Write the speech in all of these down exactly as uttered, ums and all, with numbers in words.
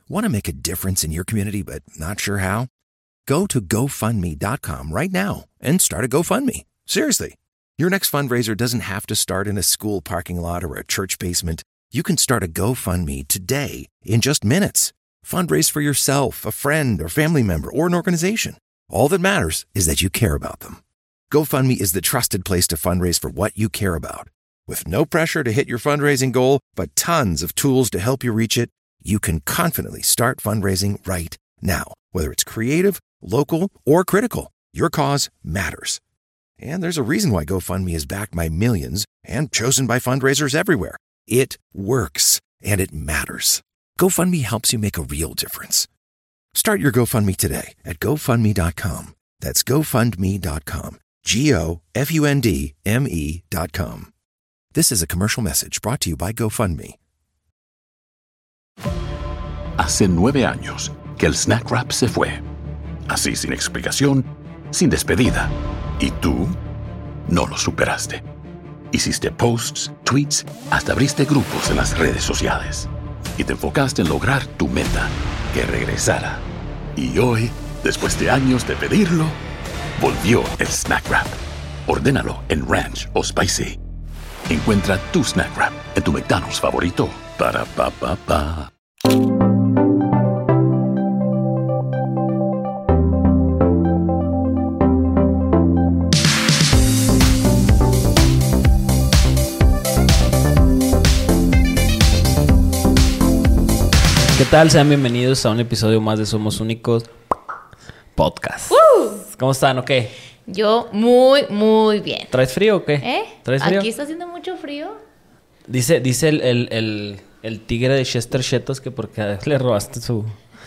Want to make a difference in your community but not sure how? Go to go fund me dot com right now and start a GoFundMe. Seriously. Your next fundraiser doesn't have to start in a school parking lot or a church basement. You can start a GoFundMe today in just minutes. Fundraise for yourself, a friend, or family member, or an organization. All that matters is that you care about them. GoFundMe is the trusted place to fundraise for what you care about. With no pressure to hit your fundraising goal, but tons of tools to help you reach it, you can confidently start fundraising right now. Whether it's creative, local, or critical, your cause matters. And there's a reason why GoFundMe is backed by millions and chosen by fundraisers everywhere. It works, and it matters. GoFundMe helps you make a real difference. Start your GoFundMe today at go fund me dot com. That's go fund me dot com. G O F U N D M E dot com. This is a commercial message brought to you by GoFundMe. Hace nueve años que el Snack Wrap se fue. Así, sin explicación, sin despedida. ¿Y tú? No lo superaste. Hiciste posts, tweets, hasta abriste grupos en las redes sociales. Y te enfocaste en lograr tu meta, que regresara. Y hoy, después de años de pedirlo, volvió el Snack Wrap. Ordénalo en Ranch o Spicy. Encuentra tu Snack Wrap en tu McDonald's favorito. Para pa pa pa. ¿Qué tal? Sean bienvenidos a un episodio más de Somos Únicos Podcast. Uh, ¿Cómo están o qué? Yo muy, muy bien. ¿Traes frío o qué? ¿Eh? ¿Traes frío? Aquí está haciendo mucho frío. Dice, dice el, el, el, el tigre de Chester Chetos que porque le robaste su,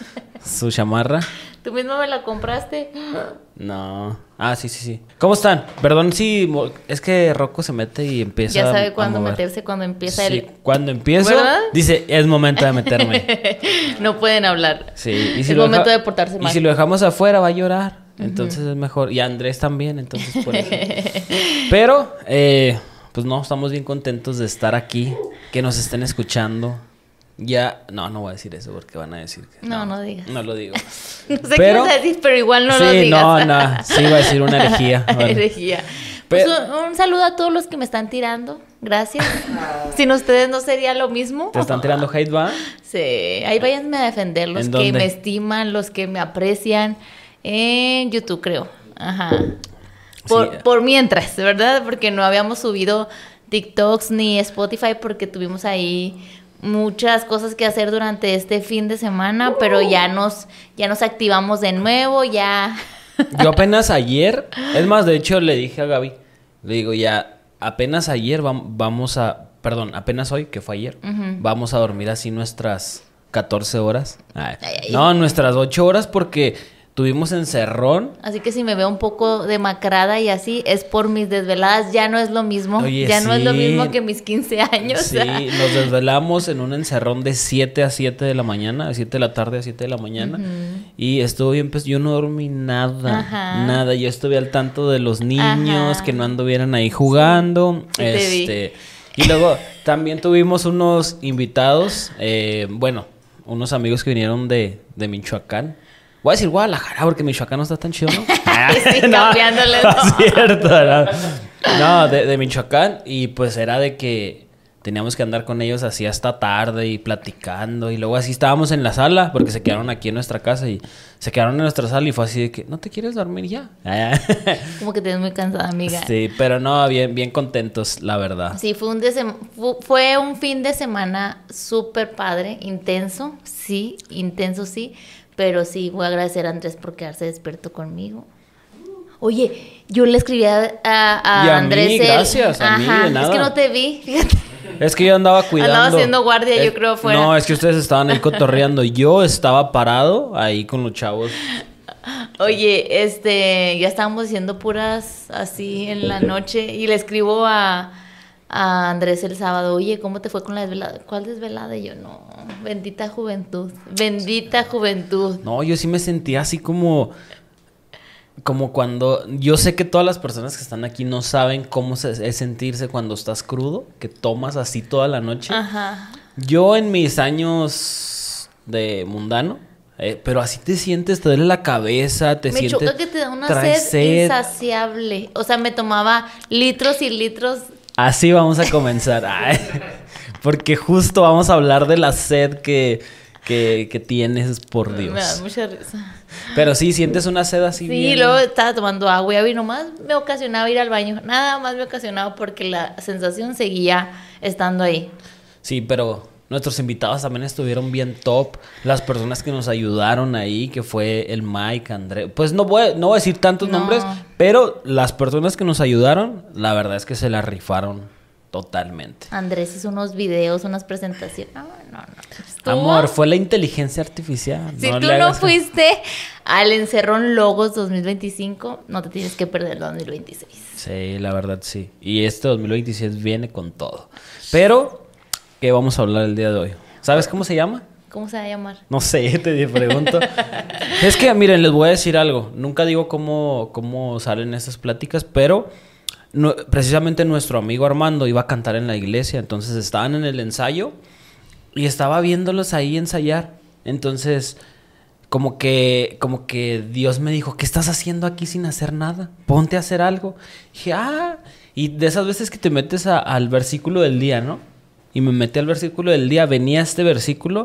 su chamarra. ¿Tú mismo me la compraste? No. Ah, sí, sí, sí. ¿Cómo están? Perdón si... Es que Rocco se mete y empieza Ya sabe a cuándo mover. meterse, cuando empieza Sí, el... cuando empiezo, ¿verdad? dice, es momento de meterme. No pueden hablar. Sí. Y si es lo momento deja- de portarse mal. Y si lo dejamos afuera va a llorar. Entonces es mejor. Y Andrés también, entonces por eso. Pero, eh, pues no, estamos bien contentos de estar aquí. Que nos estén escuchando. Ya, no, no voy a decir eso porque van a decir que... No, no digas. No lo digo. No sé Pero- qué vas a decir, pero igual no sí, lo digas. no, no. Sí iba a decir una herejía. Bueno. Herejía. Pues Pero- un, un saludo a todos los que me están tirando. Gracias. Sin ustedes no sería lo mismo. ¿Te están tirando hate, va? Sí, ahí váyanme a defender los ¿En que dónde? me estiman, los que me aprecian. En YouTube, creo. Ajá. Por, Sí. por mientras, ¿verdad? Porque no habíamos subido TikToks ni Spotify porque tuvimos ahí muchas cosas que hacer durante este fin de semana, pero ya nos, ya nos activamos de nuevo, ya... Yo apenas ayer, es más, de hecho le dije a Gaby, le digo ya, apenas ayer vam- vamos a, perdón, apenas hoy, que fue ayer, Ujú. vamos a dormir así nuestras catorce horas. Ay, Ay, ay. No, nuestras ocho horas porque tuvimos encerrón. Así que si me veo un poco demacrada y así, es por mis desveladas, ya no es lo mismo. Oye, ya no es lo sí. mismo que mis quince años. Sí, nos desvelamos en un encerrón de siete a siete de la mañana, de siete de la tarde a siete de la mañana. Ujú. Y estuvo bien, pues yo no dormí nada, Ajá. nada. Yo estuve al tanto de los niños, Ajá. que no anduvieran ahí jugando. Sí, te vi. este Y luego también tuvimos unos invitados, eh, bueno, unos amigos que vinieron de, de Michoacán. Voy a decir Guadalajara porque Michoacán no está tan chido, ¿no? Sí, cambiándole, no, no. es cierto, no. No, de, de Michoacán. Y pues era de que teníamos que andar con ellos así hasta tarde y platicando. Y luego así estábamos en la sala porque se quedaron aquí en nuestra casa y se quedaron en nuestra sala y fue así de que, ¿no te quieres dormir ya? Como que te ves muy cansada, amiga. Sí, pero no, bien, bien contentos, la verdad. Sí, fue un, desem- fu- fue un fin de semana súper padre, intenso, sí, intenso sí, pero sí, voy a agradecer a Andrés por quedarse despierto conmigo. Oye, yo le escribí a, a- a Y a Andrés. mí, el- gracias, a mí, de es nada. que no te vi, fíjate. Es que yo andaba cuidando. Andaba haciendo guardia, yo Es- creo, afuera. No, es que ustedes estaban ahí cotorreando. Yo estaba parado ahí con los chavos. Oye, este, ya estábamos diciendo puras así en la noche y le escribo a, a Andrés el sábado, oye, ¿cómo te fue con la desvelada? ¿Cuál desvelada? Y yo, no, bendita juventud, bendita juventud. No, yo sí me sentía así como... Como cuando... Yo sé que todas las personas que están aquí no saben cómo se- es sentirse cuando estás crudo. Que tomas así toda la noche. Ajá. Yo en mis años de mundano. Eh, pero así te sientes, te duele la cabeza, te me sientes... Me choca que te da una sed, sed insaciable. O sea, me tomaba litros y litros. Así vamos a comenzar. Ay, porque justo vamos a hablar de la sed que, que, que tienes, por Dios. Me da mucha risa. Pero sí, sientes una sed así. Sí, bien... y luego estaba tomando agua y nomás me ocasionaba ir al baño. Nada más me ocasionaba porque la sensación seguía estando ahí. Sí, pero... Nuestros invitados también estuvieron bien top. Las personas que nos ayudaron ahí, que fue el Mike, André. Pues no voy, no voy a decir tantos no. nombres, pero las personas que nos ayudaron, la verdad es que se la rifaron totalmente. Andrés hizo unos videos, unas presentaciones. No, no, no. ¿Estuvo? Amor, fue la inteligencia artificial. Si no tú le no hagas... fuiste al Encerrón Logos dos mil veinticinco, no te tienes que perder el dos mil veintiséis. Sí, la verdad sí. Y este dos mil veintiséis viene con todo. Pero... ¿qué vamos a hablar el día de hoy? ¿Sabes cómo se llama? ¿Cómo se va a llamar? No sé, te pregunto. Es que, miren, les voy a decir algo. Nunca digo cómo, cómo salen estas pláticas, pero no, precisamente nuestro amigo Armando iba a cantar en la iglesia. Entonces estaban en el ensayo y estaba viéndolos ahí ensayar. Entonces, como que, como que Dios me dijo, ¿qué estás haciendo aquí sin hacer nada? Ponte a hacer algo. Y dije, ah, y de esas veces que te metes a, al versículo del día, ¿no? Y me metí al versículo del día, venía este versículo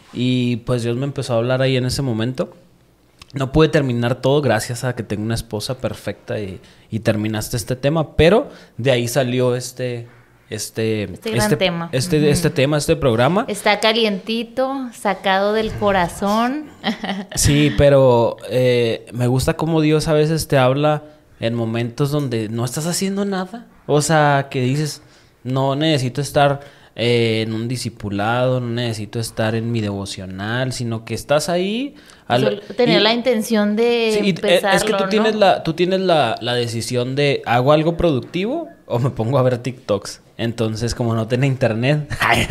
y pues Dios me empezó a hablar ahí en ese momento. No pude terminar todo gracias a que tengo una esposa perfecta y, y terminaste este tema, pero de ahí salió este... Este, este gran este, tema. Este, uh-huh. este tema, este programa. Está calientito, sacado del corazón. Sí, pero eh, me gusta cómo Dios a veces te habla en momentos donde no estás haciendo nada. O sea, que dices, no necesito estar... Eh, en un discipulado, no necesito estar en mi devocional, sino que estás ahí. Al, tener y, la intención de sí, empezarlo, es que tú ¿no? tienes la, tú tienes la, la decisión de ¿hago algo productivo o me pongo a ver TikToks? Entonces, como no tenía internet...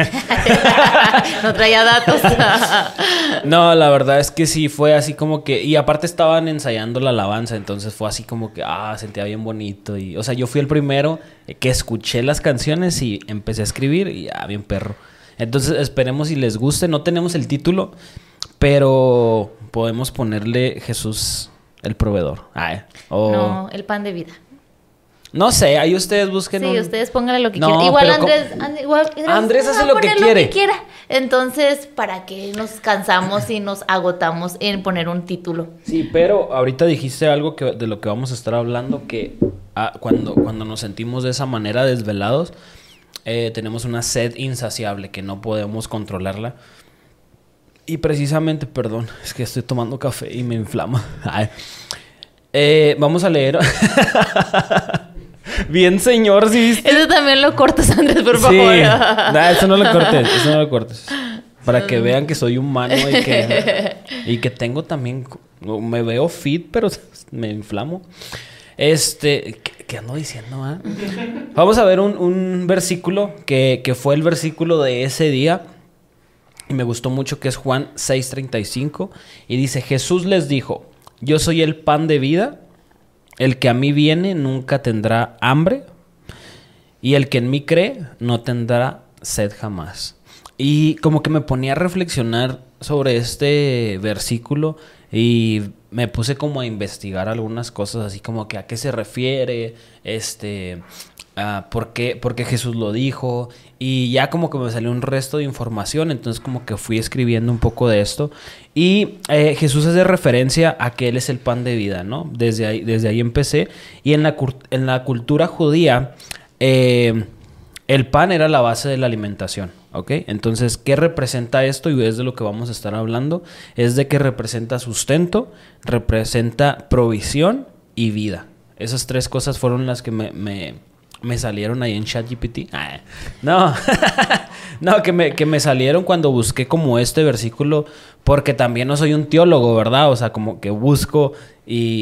no traía datos. No, la verdad es que sí, fue así como que... Y aparte estaban ensayando la alabanza, entonces fue así como que... Ah, sentía bien bonito. Y, o sea, yo fui el primero que escuché las canciones y empecé a escribir y ya, bien perro. Entonces, esperemos si les guste. No tenemos el título, pero podemos ponerle Jesús el proveedor. Ay, o... No, el pan de vida. No sé, ahí ustedes busquen. Sí, un... ustedes pónganle lo que no, quieran. Igual Andrés, ¿cómo? And, igual Andrés, Andrés hace no, lo que quiere. Lo que quiera. Entonces, ¿para qué nos cansamos y nos agotamos en poner un título? Sí, pero ahorita dijiste algo que, de lo que vamos a estar hablando, que ah, cuando, cuando nos sentimos de esa manera desvelados, eh, tenemos una sed insaciable que no podemos controlarla. Y precisamente, perdón, es que estoy tomando café y me inflama. Ay. Eh, vamos a leer... Bien, señor, ¿sí viste? Eso también lo cortas, Andrés, por favor. Sí. Nah, eso no lo cortes, eso no lo cortes. Para que vean que soy humano y que, y que tengo también... Me veo fit, pero me inflamo. Este... ¿Qué, qué ando diciendo, ah? Vamos a ver un, un versículo que, que fue el versículo de ese día. Y me gustó mucho, que es Juan seis treinta y cinco. Y dice, Jesús les dijo, yo soy el pan de vida... El que a mí viene nunca tendrá hambre, y el que en mí cree no tendrá sed jamás. Y como que me ponía a reflexionar sobre este versículo y me puse como a investigar algunas cosas, así como que a qué se refiere, este, uh, por qué, por qué Jesús lo dijo, y ya como que me salió un resto de información, entonces como que fui escribiendo un poco de esto. Y eh, Jesús hace referencia a que Él es el pan de vida, ¿no? Desde ahí, desde ahí empecé. Y en la, en la cultura judía, eh, el pan era la base de la alimentación, ¿ok? Entonces, ¿qué representa esto? Y es de lo que vamos a estar hablando. Es de que representa sustento, representa provisión y vida. Esas tres cosas fueron las que me... me Me salieron ahí en ChatGPT. Ah, no, no, que me, que me salieron cuando busqué como este versículo, porque también no soy un teólogo, ¿verdad? O sea, como que busco y,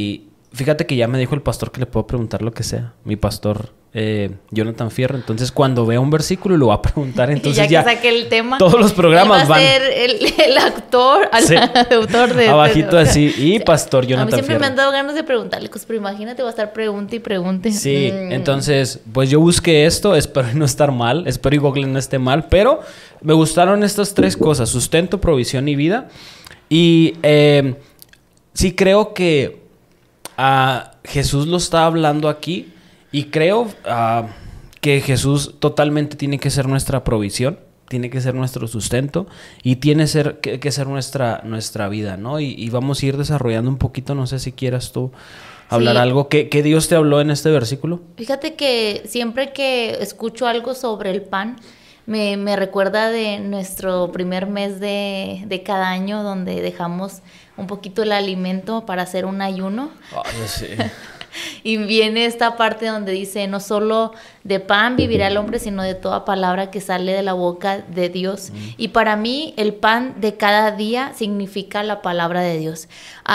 fíjate que ya me dijo el pastor que le puedo preguntar lo que sea. Mi pastor, eh, Jonathan Fierro. Entonces, cuando vea un versículo, lo va a preguntar. Entonces, y ya, ya que saque el tema, todos los programas él va a van. ser el, el actor, sí. el autor de abajito este, así. Y pastor Jonathan Fierro. A mí siempre Fierro. me han dado ganas de preguntarle, pues, pero imagínate, va a estar pregunte y pregunte. Sí, mm. entonces, pues yo busqué esto. Espero no estar mal. Espero y Google no esté mal. Pero me gustaron estas tres cosas: sustento, provisión y vida. Y eh, sí creo que uh, Jesús lo está hablando aquí. Y creo uh, que Jesús totalmente tiene que ser nuestra provisión, tiene que ser nuestro sustento y tiene ser, que, que ser nuestra, nuestra vida, ¿no? Y, y vamos a ir desarrollando un poquito, no sé si quieras tú hablar sí. algo. ¿Qué, ¿Qué Dios te habló en este versículo? Fíjate que siempre que escucho algo sobre el pan, me, me recuerda de nuestro primer mes de, de cada año, donde dejamos un poquito el alimento para hacer un ayuno. Ay, sí. Y viene esta parte donde dice, no solo de pan vivirá el hombre, sino de toda palabra que sale de la boca de Dios. Mm. Y para mí el pan de cada día significa la palabra de Dios.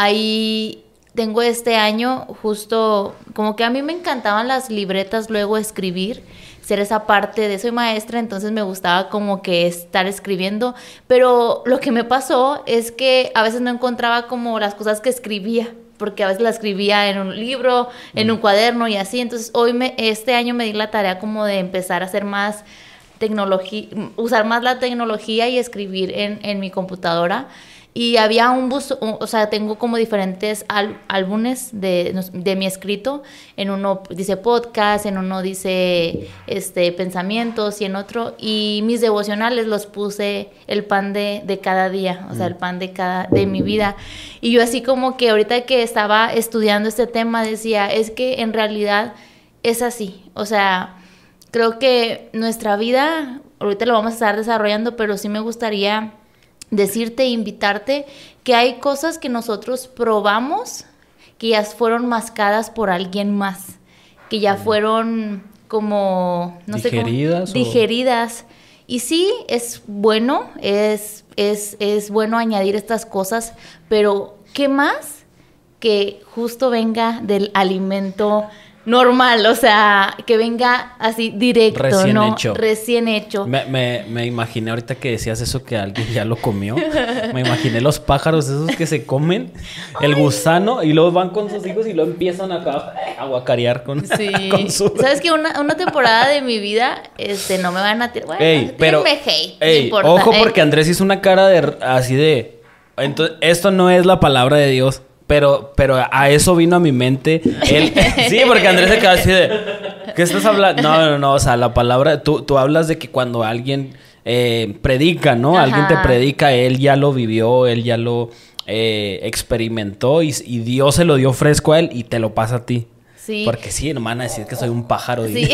Ahí tengo este año justo, como que a mí me encantaban las libretas, luego escribir, ser esa parte de, soy maestra, entonces me gustaba como que estar escribiendo, pero lo que me pasó es que a veces no encontraba como las cosas que escribía, porque a veces la escribía en un libro, en un cuaderno y así. Entonces hoy, me, este año me di la tarea como de empezar a hacer más tecnología, usar más la tecnología y escribir en, en mi computadora. Y había un bus, o sea, tengo como diferentes al, álbumes de, de mi escrito. En uno dice podcast, en uno dice este, pensamientos y en otro. Y mis devocionales los puse el pan de, de cada día, o sea, el pan de, cada, de mi vida. Y yo así como que ahorita que estaba estudiando este tema decía, es que en realidad es así. O sea, creo que nuestra vida, ahorita lo vamos a estar desarrollando, pero sí me gustaría decirte, invitarte, que hay cosas que nosotros probamos que ya fueron mascadas por alguien más, que ya fueron como, no digeridas, sé cómo, digeridas. Y sí, es bueno, es, es, es bueno añadir estas cosas, pero ¿qué más que justo venga del alimento normal? O sea, que venga así directo, recién ¿no? hecho. Recién hecho. Me, me, me imaginé ahorita que decías eso, que alguien ya lo comió. Me imaginé los pájaros esos que se comen el gusano y luego van con sus hijos y lo empiezan a, a guacarear con, sí. con su... ¿Sabes qué? Una, una temporada de mi vida, este, no me van a tirar. Bueno, ey, pero, hate, ey, no importa. ojo, ey. porque Andrés hizo una cara de así de... Entonces, esto no es la palabra de Dios. Pero, pero a eso vino a mi mente. Él, sí, porque Andrés se quedó así de... ¿Qué estás hablando? No, no, no. O sea, la palabra... Tú, tú hablas de que cuando alguien eh, predica, ¿no? Ajá. Alguien te predica, él ya lo vivió, él ya lo eh, experimentó y, y Dios se lo dio fresco a él y te lo pasa a ti. Sí. Porque sí, no me van a decir que soy un pájaro. Sí.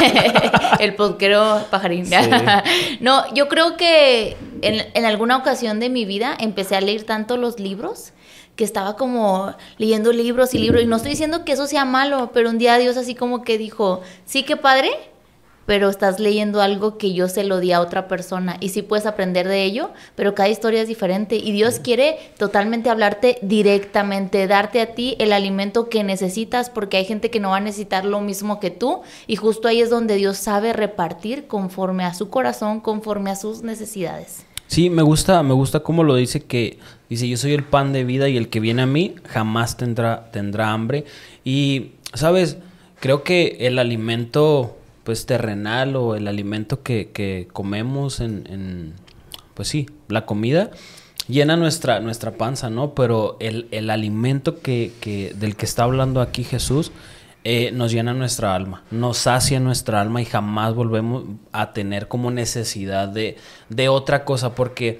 El podquero pajarín. Sí. No, yo creo que en, en alguna ocasión de mi vida empecé a leer tanto los libros que estaba como leyendo libros y libros. Y no estoy diciendo que eso sea malo, pero un día Dios así como que dijo, sí, qué padre, pero estás leyendo algo que yo se lo di a otra persona. Y sí puedes aprender de ello, pero cada historia es diferente. Y Dios quiere totalmente hablarte directamente, darte a ti el alimento que necesitas, porque hay gente que no va a necesitar lo mismo que tú. Y justo ahí es donde Dios sabe repartir conforme a su corazón, conforme a sus necesidades. Sí, me gusta, me gusta cómo lo dice, que dice, yo soy el pan de vida y el que viene a mí jamás tendrá, tendrá hambre. Y, ¿sabes? Creo que el alimento, pues, terrenal o el alimento que, que comemos en, en, pues sí, la comida, llena nuestra, nuestra panza, ¿no? Pero el, el alimento que, que, del que está hablando aquí Jesús, Eh, nos llena nuestra alma, nos sacia nuestra alma y jamás volvemos a tener como necesidad de, de otra cosa, porque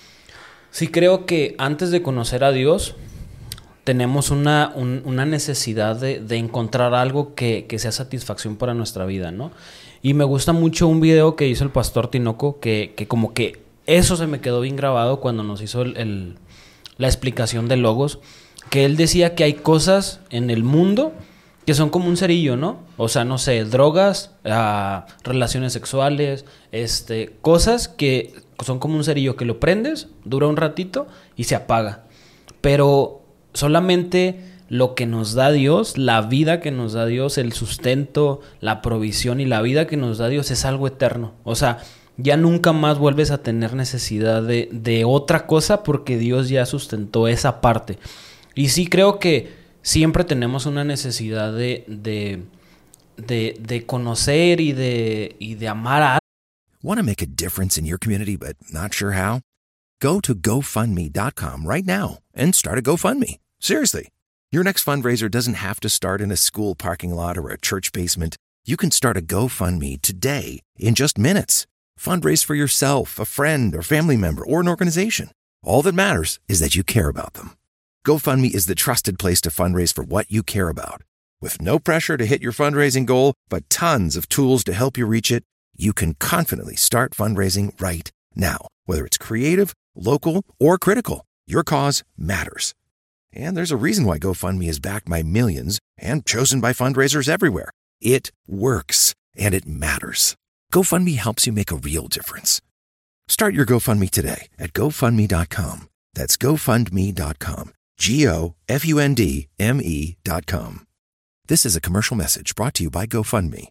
sí creo que antes de conocer a Dios tenemos una, un, una necesidad de, de encontrar algo que, que sea satisfacción para nuestra vida, ¿no? Y me gusta mucho un video que hizo el pastor Tinoco, que, que como que eso se me quedó bien grabado cuando nos hizo el, el, la explicación de Logos, que él decía que hay cosas en el mundo que son como un cerillo, ¿no? O sea, no sé, drogas, uh, relaciones sexuales, este, cosas que son como un cerillo que lo prendes, dura un ratito y se apaga. Pero solamente lo que nos da Dios, la vida que nos da Dios, el sustento, la provisión y la vida que nos da Dios es algo eterno. O sea, ya nunca más vuelves a tener necesidad de, de otra cosa porque Dios ya sustentó esa parte. Y sí creo que siempre tenemos una necesidad de, de, de, de conocer y de, y de amar a alguien. Want to make a difference in your community but not sure how? Go to go fund me dot com right now and start a GoFundMe. Seriously. Your next fundraiser doesn't have to start in a school parking lot or a church basement. You can start a GoFundMe today in just minutes. Fundraise for yourself, a friend, or family member, or an organization. All that matters is that you care about them. GoFundMe is the trusted place to fundraise for what you care about. With no pressure to hit your fundraising goal, but tons of tools to help you reach it, you can confidently start fundraising right now. Whether it's creative, local, or critical, your cause matters. And there's a reason why GoFundMe is backed by millions and chosen by fundraisers everywhere. It works, and it matters. GoFundMe helps you make a real difference. Start your GoFundMe today at go fund me dot com. That's go fund me dot com. G O F U N D M E dot com. This is a commercial message brought to you by GoFundMe.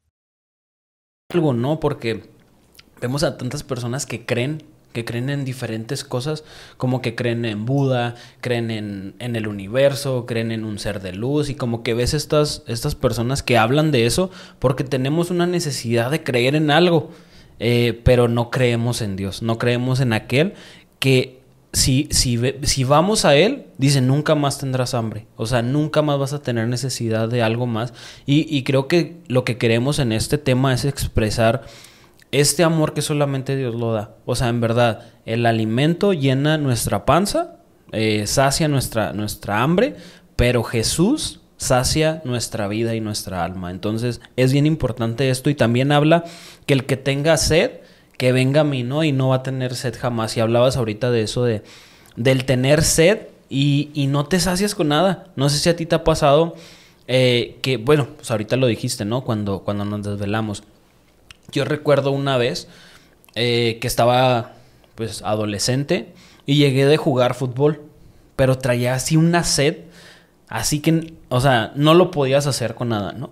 Algo, ¿no? Porque vemos a tantas personas que creen que creen en diferentes cosas, como que creen en Buda, creen en, en el universo, creen en un ser de luz, y como que ves estas, estas personas que hablan de eso porque tenemos una necesidad de creer en algo, eh, pero no creemos en Dios, no creemos en aquel que si, si, si vamos a Él, dice, nunca más tendrás hambre, o sea, nunca más vas a tener necesidad de algo más, y, y creo que lo que queremos en este tema es expresar este amor que solamente Dios lo da. O sea, en verdad, el alimento llena nuestra panza, eh, sacia nuestra, nuestra hambre, pero Jesús sacia nuestra vida y nuestra alma. Entonces, es bien importante esto. Y también habla que el que tenga sed, que venga a mí, ¿no? Y no va a tener sed jamás. Y hablabas ahorita de eso, de del tener sed y, y no te sacias con nada. No sé si a ti te ha pasado eh, que, bueno, pues ahorita lo dijiste, ¿no? Cuando, cuando nos desvelamos. Yo recuerdo una vez eh, que estaba pues adolescente y llegué de jugar fútbol, pero traía así una sed, así que, o sea, no lo podías hacer con nada, ¿no?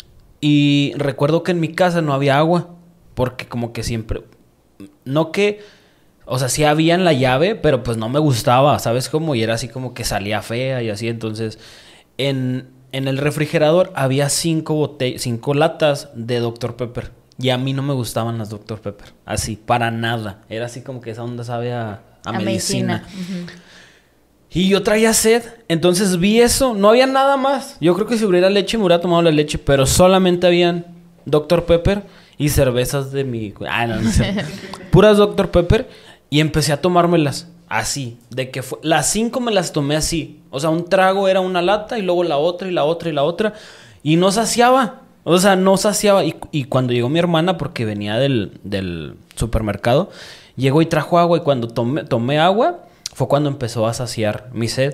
Y recuerdo que en mi casa no había agua, porque como que siempre, no que, o sea, sí había en la llave, pero pues no me gustaba, ¿sabes cómo? Y era así como que salía fea y así, entonces en, en el refrigerador había cinco, bote- cinco latas de doctor Pepper. Y a mí no me gustaban las doctor Pepper. Así, para nada. Era así como que esa onda sabe a, a, a medicina. medicina. Uh-huh. Y yo traía sed. Entonces vi eso. No había nada más. Yo creo que si hubiera leche me hubiera tomado la leche. Pero solamente habían doctor Pepper y cervezas de mi... Ah, no, no sé. Puras doctor Pepper. Y empecé a tomármelas así. De que fue... Las cinco me las tomé así. O sea, un trago era una lata y luego la otra y la otra y la otra. Y no saciaba. O sea, no saciaba. Y, y cuando llegó mi hermana, porque venía del, del supermercado, llegó y trajo agua. Y cuando tomé, tomé agua, fue cuando empezó a saciar mi sed.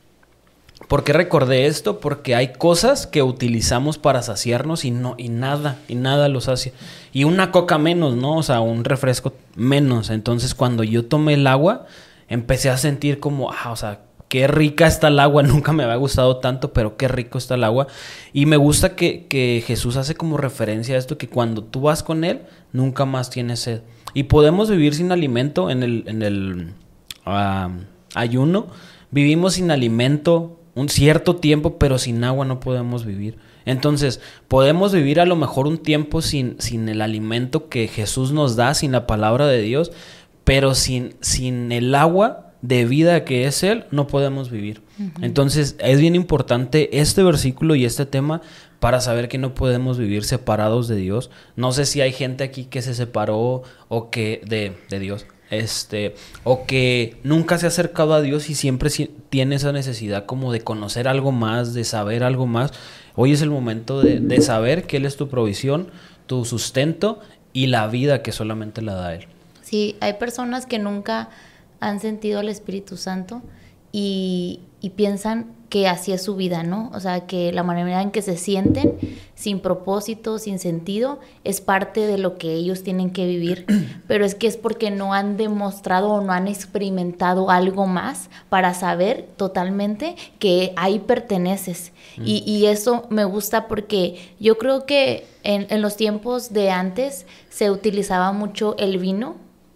¿Por qué recordé esto? Porque hay cosas que utilizamos para saciarnos y no, y nada, y nada lo sacia. Y una coca menos, ¿no? O sea, un refresco menos. Entonces, cuando yo tomé el agua, empecé a sentir como, ah, o sea, qué rica está el agua, nunca me había gustado tanto, pero qué rico está el agua. Y me gusta que, que Jesús hace como referencia a esto, que cuando tú vas con Él, nunca más tienes sed. Y podemos vivir sin alimento en el, en el uh, ayuno. Vivimos sin alimento un cierto tiempo, pero sin agua no podemos vivir. Entonces, podemos vivir a lo mejor un tiempo sin, sin el alimento que Jesús nos da, sin la palabra de Dios, pero sin, sin el agua de vida que es Él, no podemos vivir. Uh-huh. Entonces, es bien importante este versículo y este tema para saber que no podemos vivir separados de Dios. No sé si hay gente aquí que se separó o que de, de Dios, este, o que nunca se ha acercado a Dios y siempre tiene esa necesidad como de conocer algo más, de saber algo más. Hoy es el momento de, de saber que Él es tu provisión, tu sustento y la vida que solamente la da Él. Sí, hay personas que nunca han sentido al Espíritu Santo y, y piensan que así es su vida, ¿no? O sea, que la manera en que se sienten, sin propósito, sin sentido, es parte de lo que ellos tienen que vivir. Pero es que es porque no han demostrado o no han experimentado algo más para saber totalmente que ahí perteneces. Mm. Y, y eso me gusta porque yo creo que en, en los tiempos de antes se utilizaba mucho el vino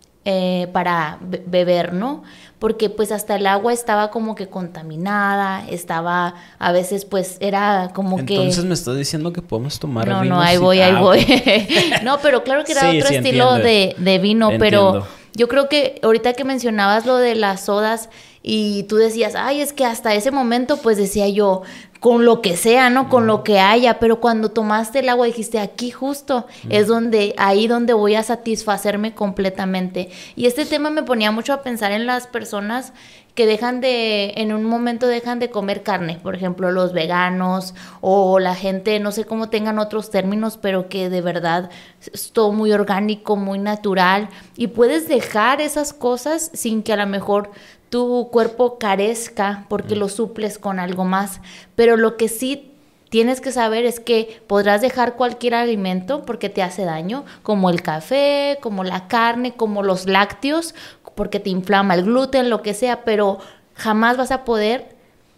eh, para be- beber, ¿no? Porque pues hasta el agua estaba como que contaminada, estaba, a veces pues era como Entonces, que... Entonces me estás diciendo que podemos tomar no, vino. No, ahí sin... voy, ahí ah, voy. Okay. No, pero claro que era sí, otro sí, estilo de, de vino, entiendo. Pero yo creo que ahorita que mencionabas lo de las sodas y tú decías, ay, es que hasta ese momento pues decía yo, con lo que sea, ¿no? Con mm. lo que haya, pero cuando tomaste el agua dijiste, aquí justo mm. es donde, ahí donde voy a satisfacerme completamente. Y este tema me ponía mucho a pensar en las personas que dejan de, en un momento dejan de comer carne, por ejemplo, los veganos o la gente, no sé cómo tengan otros términos, pero que de verdad es todo muy orgánico, muy natural, y puedes dejar esas cosas sin que a lo mejor tu cuerpo carezca porque mm. lo suples con algo más, pero lo que sí tienes que saber es que podrás dejar cualquier alimento porque te hace daño, como el café, como la carne, como los lácteos, porque te inflama el gluten, lo que sea, pero jamás vas a poder,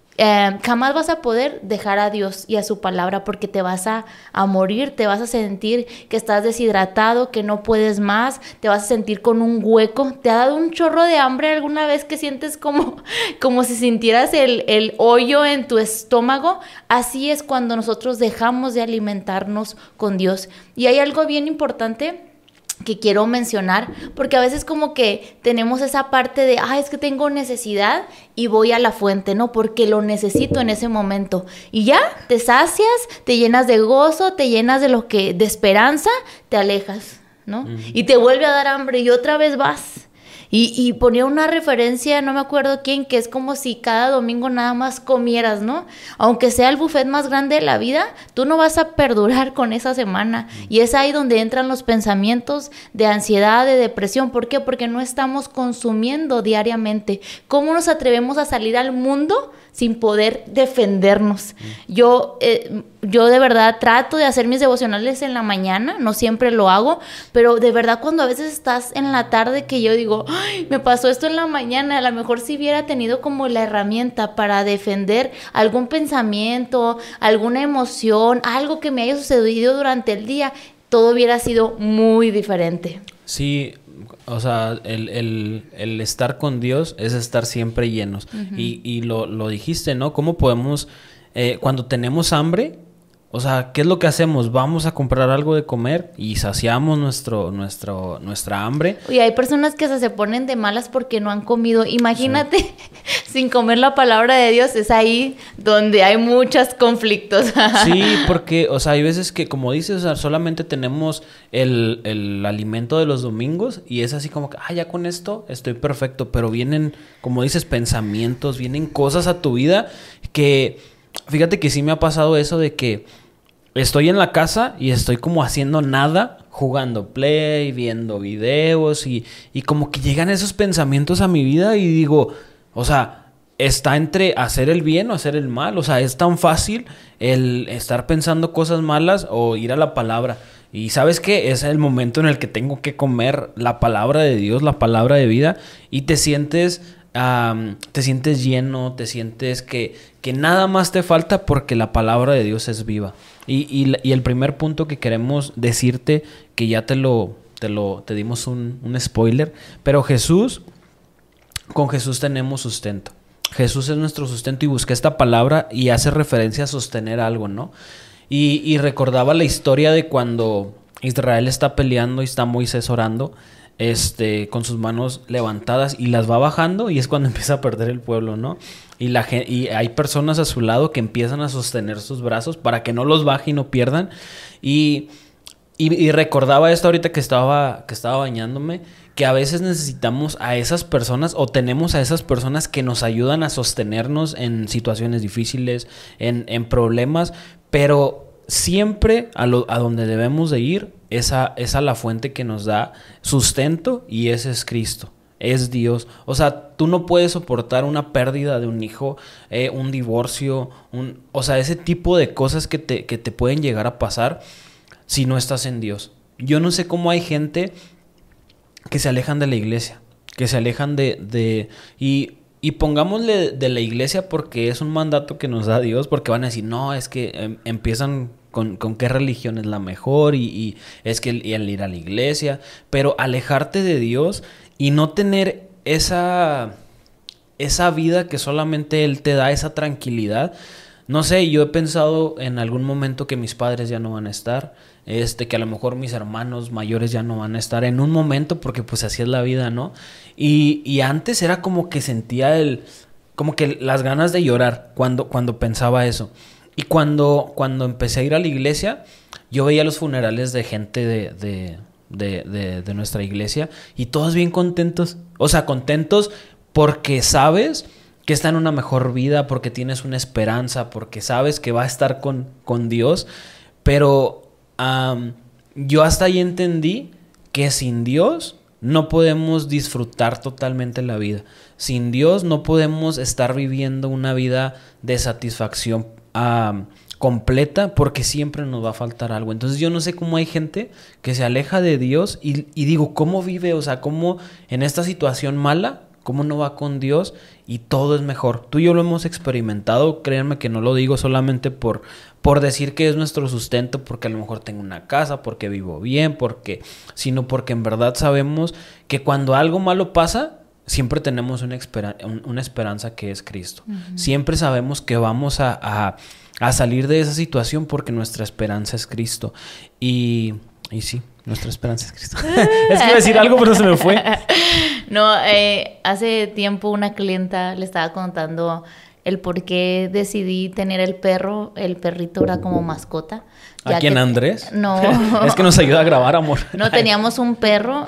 eh, jamás vas a poder dejar a Dios y a su palabra porque te vas a, a morir, te vas a sentir que estás deshidratado, que no puedes más, te vas a sentir con un hueco. ¿Te ha dado un chorro de hambre alguna vez que sientes como, como si sintieras el, el hoyo en tu estómago? Así es cuando nosotros dejamos de alimentarnos con Dios. Y hay algo bien importante que quiero mencionar, porque a veces como que tenemos esa parte de, ah, es que tengo necesidad y voy a la fuente, ¿no? Porque lo necesito en ese momento. Y ya, te sacias, te llenas de gozo, te llenas de lo que, de esperanza, te alejas, ¿no? Uh-huh. Y te vuelve a dar hambre y otra vez vas. Y, y ponía una referencia, no me acuerdo quién, que es como si cada domingo nada más comieras, ¿no? Aunque sea el buffet más grande de la vida, tú no vas a perdurar con esa semana. Y es ahí donde entran los pensamientos de ansiedad, de depresión. ¿Por qué? Porque no estamos consumiendo diariamente. ¿Cómo nos atrevemos a salir al mundo sin poder defendernos? Yo, eh, yo de verdad trato de hacer mis devocionales en la mañana, no siempre lo hago, pero de verdad cuando a veces estás en la tarde que yo digo, ay, me pasó esto en la mañana, a lo mejor si hubiera tenido como la herramienta para defender algún pensamiento, alguna emoción, algo que me haya sucedido durante el día, todo hubiera sido muy diferente. Sí, o sea, el, el, el estar con Dios es estar siempre llenos. Uh-huh. Y, y lo, lo dijiste, ¿no? ¿Cómo podemos, eh, cuando tenemos hambre, o sea, ¿qué es lo que hacemos? Vamos a comprar algo de comer y saciamos nuestro, nuestro, nuestra hambre. Y hay personas que se, se ponen de malas porque no han comido. Imagínate, sí. sin comer la palabra de Dios, es ahí donde hay muchos conflictos. Sí, porque, o sea, hay veces que, como dices, o sea, solamente tenemos el, el alimento de los domingos y es así como que, ah, ya con esto estoy perfecto. Pero vienen, como dices, pensamientos, vienen cosas a tu vida que... Fíjate que sí me ha pasado eso de que estoy en la casa y estoy como haciendo nada, jugando Play, viendo videos y, y como que llegan esos pensamientos a mi vida y digo, o sea, está entre hacer el bien o hacer el mal. O sea, es tan fácil el estar pensando cosas malas o ir a la palabra. Y ¿sabes qué? Es el momento en el que tengo que comer la palabra de Dios, la palabra de vida, y te sientes... Um, te sientes lleno, te sientes que, que nada más te falta porque la palabra de Dios es viva. Y, y, y el primer punto que queremos decirte, que ya te lo, te lo te dimos un, un spoiler, pero Jesús, con Jesús tenemos sustento. Jesús es nuestro sustento y busqué esta palabra y hace referencia a sostener algo, ¿no? Y, y recordaba la historia de cuando Israel está peleando y está Moisés orando, Este, con sus manos levantadas y las va bajando y es cuando empieza a perder el pueblo, ¿no? Y, la, y hay personas a su lado que empiezan a sostener sus brazos para que no los baje y no pierdan. Y, y, y recordaba esto ahorita que estaba, que estaba bañándome, que a veces necesitamos a esas personas o tenemos a esas personas que nos ayudan a sostenernos en situaciones difíciles, en, en problemas, pero siempre a, lo, a donde debemos de ir es a, es a la fuente que nos da sustento y ese es Cristo. es Dios. O sea, tú no puedes soportar una pérdida de un hijo, eh, un divorcio, un, o sea, ese tipo de cosas que te, que te pueden llegar a pasar si no estás en Dios. Yo no sé cómo hay gente que se alejan de la iglesia, que se alejan de... de y, y pongámosle de la iglesia porque es un mandato que nos da Dios, porque van a decir, no, es que eh, empiezan... Con, con qué religión es la mejor y, y es que el, el ir a la iglesia, pero alejarte de Dios y no tener esa, esa vida que solamente Él te da, esa tranquilidad. No sé, yo he pensado en algún momento que mis padres ya no van a estar, este, que a lo mejor mis hermanos mayores ya no van a estar en un momento, porque pues así es la vida, ¿no? Y, y antes era como que sentía el, como que las ganas de llorar cuando, cuando pensaba eso. Y cuando, cuando empecé a ir a la iglesia, yo veía los funerales de gente de, de, de, de, de nuestra iglesia y todos bien contentos. O sea, contentos porque sabes que está en una mejor vida, porque tienes una esperanza, porque sabes que va a estar con, con Dios. Pero um, yo hasta ahí entendí que sin Dios no podemos disfrutar totalmente la vida. Sin Dios no podemos estar viviendo una vida de satisfacción Uh, completa, porque siempre nos va a faltar algo. Entonces yo no sé cómo hay gente que se aleja de Dios y, y digo, ¿cómo vive? O sea, ¿cómo en esta situación mala, cómo no va con Dios y todo es mejor? Tú y yo lo hemos experimentado, créanme que no lo digo solamente por, por decir que es nuestro sustento, porque a lo mejor tengo una casa, porque vivo bien, porque, sino porque en verdad sabemos que cuando algo malo pasa, siempre tenemos una, espera, una esperanza que es Cristo. Uh-huh. Siempre sabemos que vamos a, a, a salir de esa situación porque nuestra esperanza es Cristo. Y, y sí, nuestra esperanza es Cristo. Es que iba a decir algo, pero se me fue. No, eh, hace tiempo una clienta le estaba contando el por qué decidí tener el perro, el perrito era como mascota. ¿A quién, que, Andrés? No. Es que nos ayuda a grabar, amor. No, teníamos un perro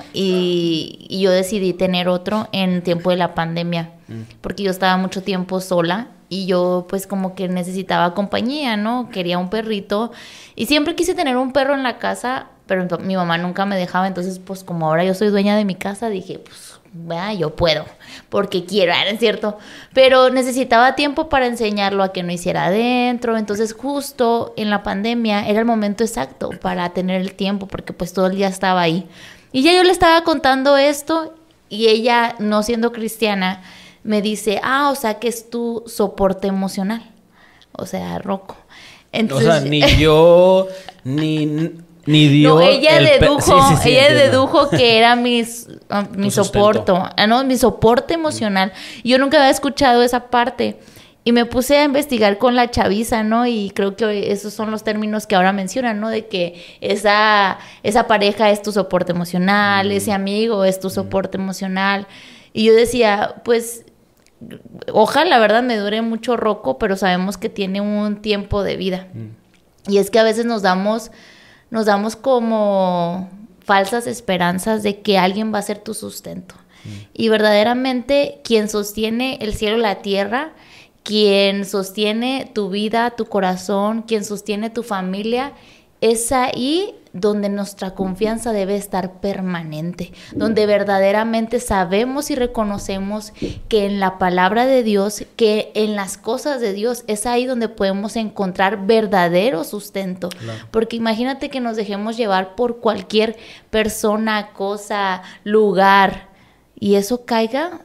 y, y yo decidí tener otro en tiempo de la pandemia. Mm. Porque yo estaba mucho tiempo sola y yo pues como que necesitaba compañía, ¿no? Quería un perrito y siempre quise tener un perro en la casa, pero mi mamá nunca me dejaba. Entonces pues como ahora yo soy dueña de mi casa, dije pues... Bah, yo puedo, porque quiero, ¿es cierto? Pero necesitaba tiempo para enseñarlo a que no hiciera adentro. Entonces justo en la pandemia era el momento exacto para tener el tiempo, porque pues todo el día estaba ahí. Y ya yo le estaba contando esto y ella, no siendo cristiana, me dice, ah, o sea que es tu soporte emocional. O sea, Rocco. Entonces, o sea, ni yo, ni... Ni dio no, ella el dedujo, sí, sí, sí, ella entiendo. dedujo que era mis, uh, mi soporte, ah, no, mi soporte emocional. Yo nunca había escuchado esa parte y me puse a investigar con la chaviza, ¿no? Y creo que esos son los términos que ahora mencionan, ¿no? De que esa, esa pareja es tu soporte emocional, mm. ese amigo es tu soporte mm. emocional. Y yo decía, pues, ojalá, la verdad, me dure mucho Rocco, pero sabemos que tiene un tiempo de vida. Mm. Y es que a veces nos damos... Nos damos como falsas esperanzas de que alguien va a ser tu sustento. Mm. Y verdaderamente quien sostiene el cielo y la tierra, quien sostiene tu vida, tu corazón, quien sostiene tu familia, es ahí donde nuestra confianza debe estar permanente, donde verdaderamente sabemos y reconocemos que en la palabra de Dios, que en las cosas de Dios, es ahí donde podemos encontrar verdadero sustento. Claro. Porque imagínate que nos dejemos llevar por cualquier persona, cosa, lugar, y eso caiga,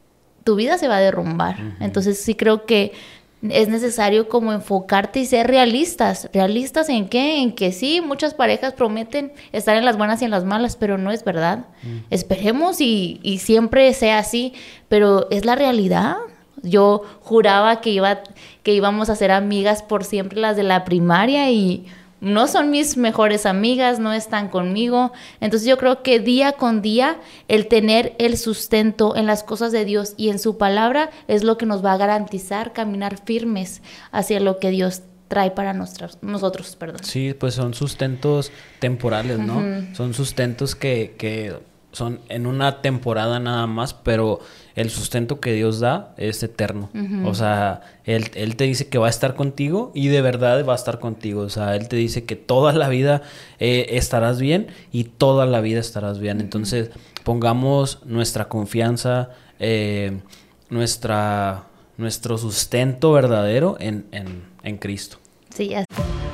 tu vida se va a derrumbar. Uh-huh. Entonces sí creo que es necesario como enfocarte y ser realistas. ¿Realistas en qué? En que sí, muchas parejas prometen estar en las buenas y en las malas, pero no es verdad. Mm. Esperemos y, y siempre sea así, pero ¿es la realidad? Yo juraba que, iba, que íbamos a ser amigas por siempre las de la primaria y no son mis mejores amigas, no están conmigo. Entonces yo creo que día con día el tener el sustento en las cosas de Dios y en su palabra es lo que nos va a garantizar caminar firmes hacia lo que Dios trae para nuestras, nosotros. Perdón. Sí, pues son sustentos temporales, ¿no? Uh-huh. Son sustentos que, que son en una temporada nada más, pero el sustento que Dios da es eterno. Uh-huh. O sea, él, él te dice que va a estar contigo y de verdad va a estar contigo. O sea, Él te dice que toda la vida eh, estarás bien y toda la vida estarás bien. Uh-huh. Entonces, pongamos nuestra confianza, eh, nuestra, nuestro sustento verdadero en, en, en Cristo. Sí, así.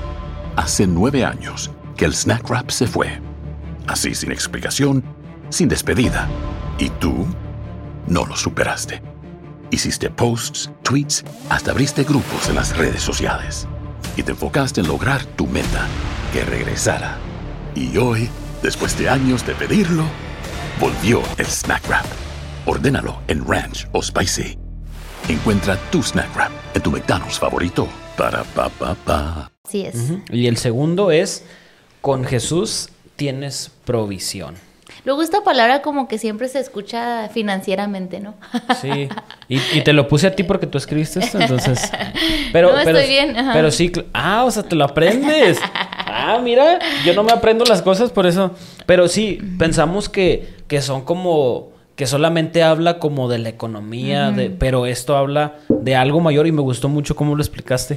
Hace nueve años que el Snack Wrap se fue. Así, sin explicación, sin despedida. Y tú no lo superaste. Hiciste posts, tweets, hasta abriste grupos en las redes sociales. Y te enfocaste en lograr tu meta, que regresara. Y hoy, después de años de pedirlo, volvió el Snack Wrap. Ordénalo en Ranch o Spicy. Encuentra tu Snack Wrap en tu McDonald's favorito. Para pa pa pa. Así es. Uh-huh. Y el segundo es, con Jesús tienes provisión. Luego esta palabra como que siempre se escucha financieramente, ¿no? Sí, y, y te lo puse a ti porque tú escribiste esto, entonces... Pero, no, pero, estoy bien. Ajá. Pero sí, ah, o sea, te lo aprendes. Ah, mira, yo no me aprendo las cosas por eso. Pero sí, pensamos que, que son como... que solamente habla como de la economía, uh-huh. de, pero esto habla de algo mayor y me gustó mucho cómo lo explicaste.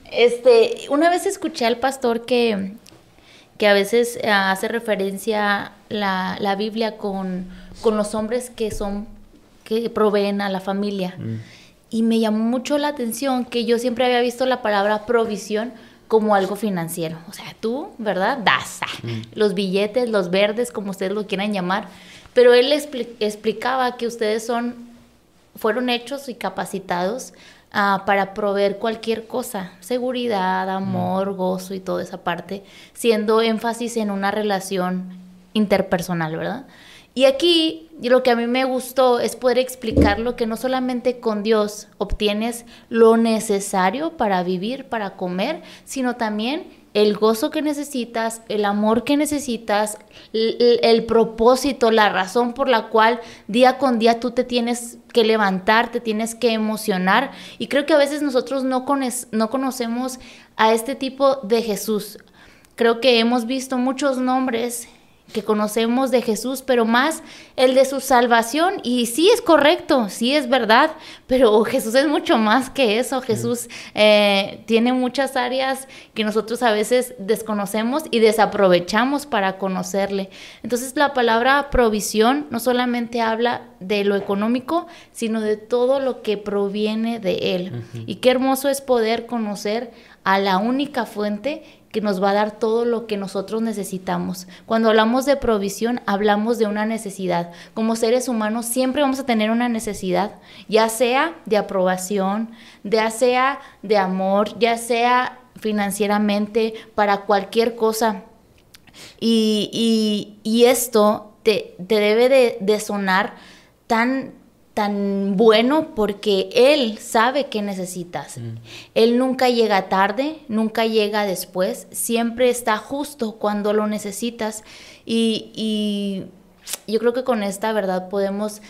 Este, una vez escuché al pastor que... que a veces uh, hace referencia la, la Biblia con, con los hombres que son, que proveen a la familia. Mm. Y me llamó mucho la atención que yo siempre había visto la palabra provisión como algo financiero. O sea, tú, ¿verdad? Das. Mm. Los billetes, los verdes, como ustedes lo quieran llamar. Pero él expli- explicaba que ustedes son, fueron hechos y capacitados Uh, para proveer cualquier cosa, seguridad, amor, mm. gozo y toda esa parte, siendo énfasis en una relación interpersonal, ¿verdad? Y aquí lo que a mí me gustó es poder explicarlo que no solamente con Dios obtienes lo necesario para vivir, para comer, sino también el gozo que necesitas, el amor que necesitas, el, el propósito, la razón por la cual día con día tú te tienes que levantar, te tienes que emocionar. Y creo que a veces nosotros no, cones, no conocemos a este tipo de Jesús. Creo que hemos visto muchos nombres que conocemos de Jesús, pero más el de su salvación, y sí es correcto, sí es verdad, pero Jesús es mucho más que eso. Jesús eh, tiene muchas áreas que nosotros a veces desconocemos y desaprovechamos para conocerle. Entonces la palabra provisión no solamente habla de lo económico, sino de todo lo que proviene de Él. Uh-huh. Y qué hermoso es poder conocer a la única fuente que nos va a dar todo lo que nosotros necesitamos. Cuando hablamos de provisión, hablamos de una necesidad. Como seres humanos siempre vamos a tener una necesidad, ya sea de aprobación, ya sea de amor, ya sea financieramente, para cualquier cosa. Y, y, y esto te, te debe de, de sonar tan... tan bueno porque Él sabe qué necesitas. Mm. Él nunca llega tarde, nunca llega después, siempre está justo cuando lo necesitas. Y, y yo creo que con esta verdad podemos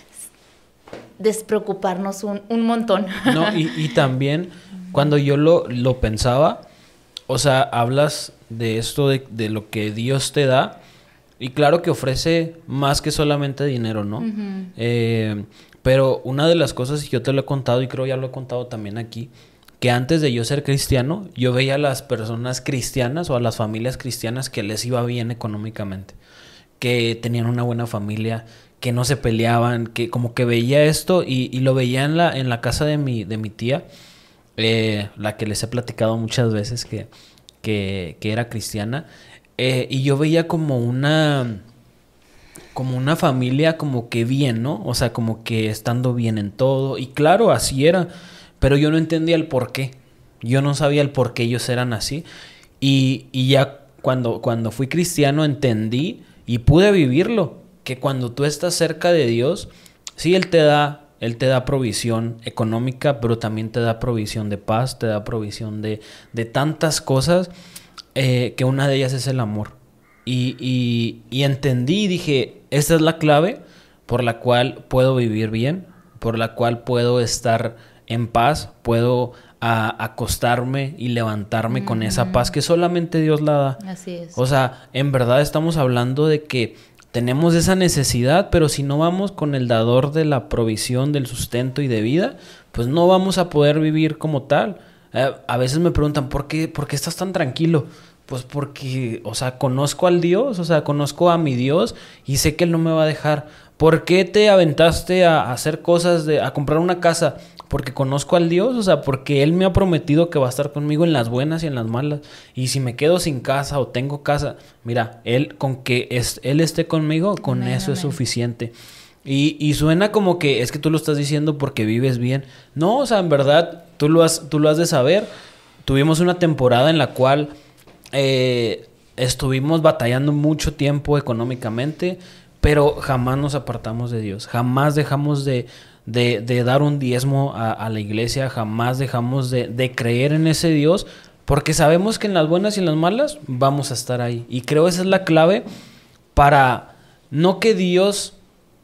despreocuparnos un, un montón. No, y, y también cuando yo lo, lo pensaba, o sea, hablas de esto, de, de lo que Dios te da, y claro que ofrece más que solamente dinero, ¿no? Uh-huh. Eh... Pero una de las cosas, y yo te lo he contado y creo ya lo he contado también aquí, que antes de yo ser cristiano, yo veía a las personas cristianas o a las familias cristianas que les iba bien económicamente, que tenían una buena familia, que no se peleaban, que como que veía esto y, y lo veía en la, en la casa de mi, de mi tía, eh, la que les he platicado muchas veces que, que, que era cristiana, eh, y yo veía como una... como una familia como que bien, ¿no? O sea, como que estando bien en todo. Y claro, así era. Pero yo no entendía el por qué. Yo no sabía el por qué ellos eran así. Y, y ya cuando, cuando fui cristiano entendí y pude vivirlo. Que cuando tú estás cerca de Dios, sí, Él te da, Él te da provisión económica, pero también te da provisión de paz, te da provisión de, de tantas cosas, eh, que una de ellas es el amor. Y, y, y entendí y dije, esta es la clave por la cual puedo vivir bien, por la cual puedo estar en paz, puedo a, acostarme y levantarme mm-hmm. con esa paz que solamente Dios la da. Así es. O sea, en verdad estamos hablando de que tenemos esa necesidad, pero si no vamos con el dador de la provisión, del sustento y de vida, pues no vamos a poder vivir como tal. Eh, a veces me preguntan, ¿por qué, ¿por qué estás tan tranquilo? Pues porque, o sea, conozco al Dios, o sea, conozco a mi Dios y sé que Él no me va a dejar. ¿por qué te aventaste a, a hacer cosas, de, a comprar una casa? Porque conozco al Dios, o sea, porque Él me ha prometido que va a estar conmigo en las buenas y en las malas. Y si me quedo sin casa o tengo casa, mira, Él con que es, Él esté conmigo, con amén, eso amén. Es suficiente. Y, y suena como que es que tú lo estás diciendo porque vives bien. No, o sea, en verdad, tú lo has, tú lo has de saber. Tuvimos una temporada en la cual eh, estuvimos batallando mucho tiempo económicamente, pero jamás nos apartamos de Dios. Jamás dejamos de... De, de dar un diezmo a, a la iglesia, jamás dejamos de, de creer en ese Dios, porque sabemos que en las buenas y en las malas vamos a estar ahí. Y creo esa es la clave para no que Dios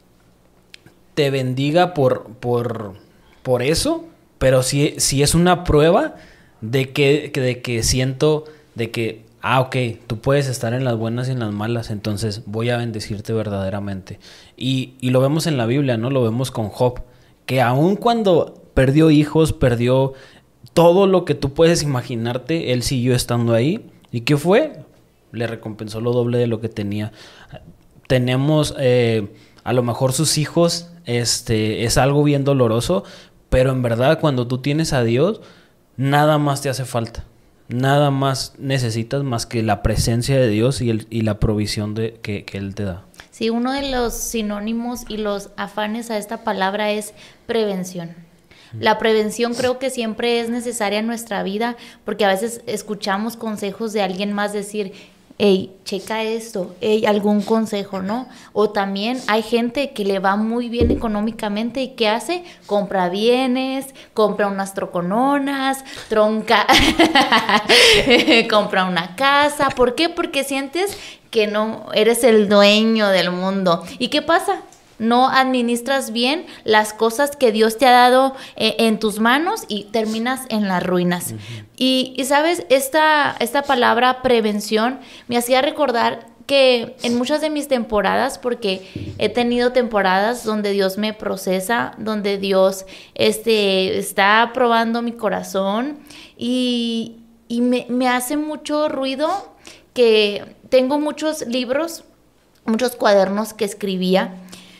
te bendiga por, por, por eso, pero sí, sí es una prueba de que, de que siento de que, ah, ok, tú puedes estar en las buenas y en las malas, entonces voy a bendecirte verdaderamente. Y, y lo vemos en la Biblia, ¿no? Lo vemos con Job, que aun cuando perdió hijos, perdió todo lo que tú puedes imaginarte, él siguió estando ahí. ¿Y qué fue? Le recompensó lo doble de lo que tenía. Tenemos, eh, a lo mejor sus hijos, este, es algo bien doloroso, pero en verdad cuando tú tienes a Dios, nada más te hace falta. Nada más necesitas más que la presencia de Dios y, el, y la provisión de, que, que Él te da. Sí, uno de los sinónimos y los afanes a esta palabra es prevención. La prevención creo que siempre es necesaria en nuestra vida, porque a veces escuchamos consejos de alguien más decir, hey, checa esto, hey, algún consejo, ¿no? O también hay gente que le va muy bien económicamente y ¿qué hace? Compra bienes, compra unas trocononas, tronca, compra una casa. ¿Por qué? Porque sientes que no eres el dueño del mundo. ¿Y qué pasa? No administras bien las cosas que Dios te ha dado eh, en tus manos y terminas en las ruinas. Uh-huh. Y, y sabes, esta, esta palabra prevención me hacía recordar que en muchas de mis temporadas, porque he tenido temporadas donde Dios me procesa, donde Dios este, está probando mi corazón y, y me, me hace mucho ruido que tengo muchos libros, muchos cuadernos que escribía.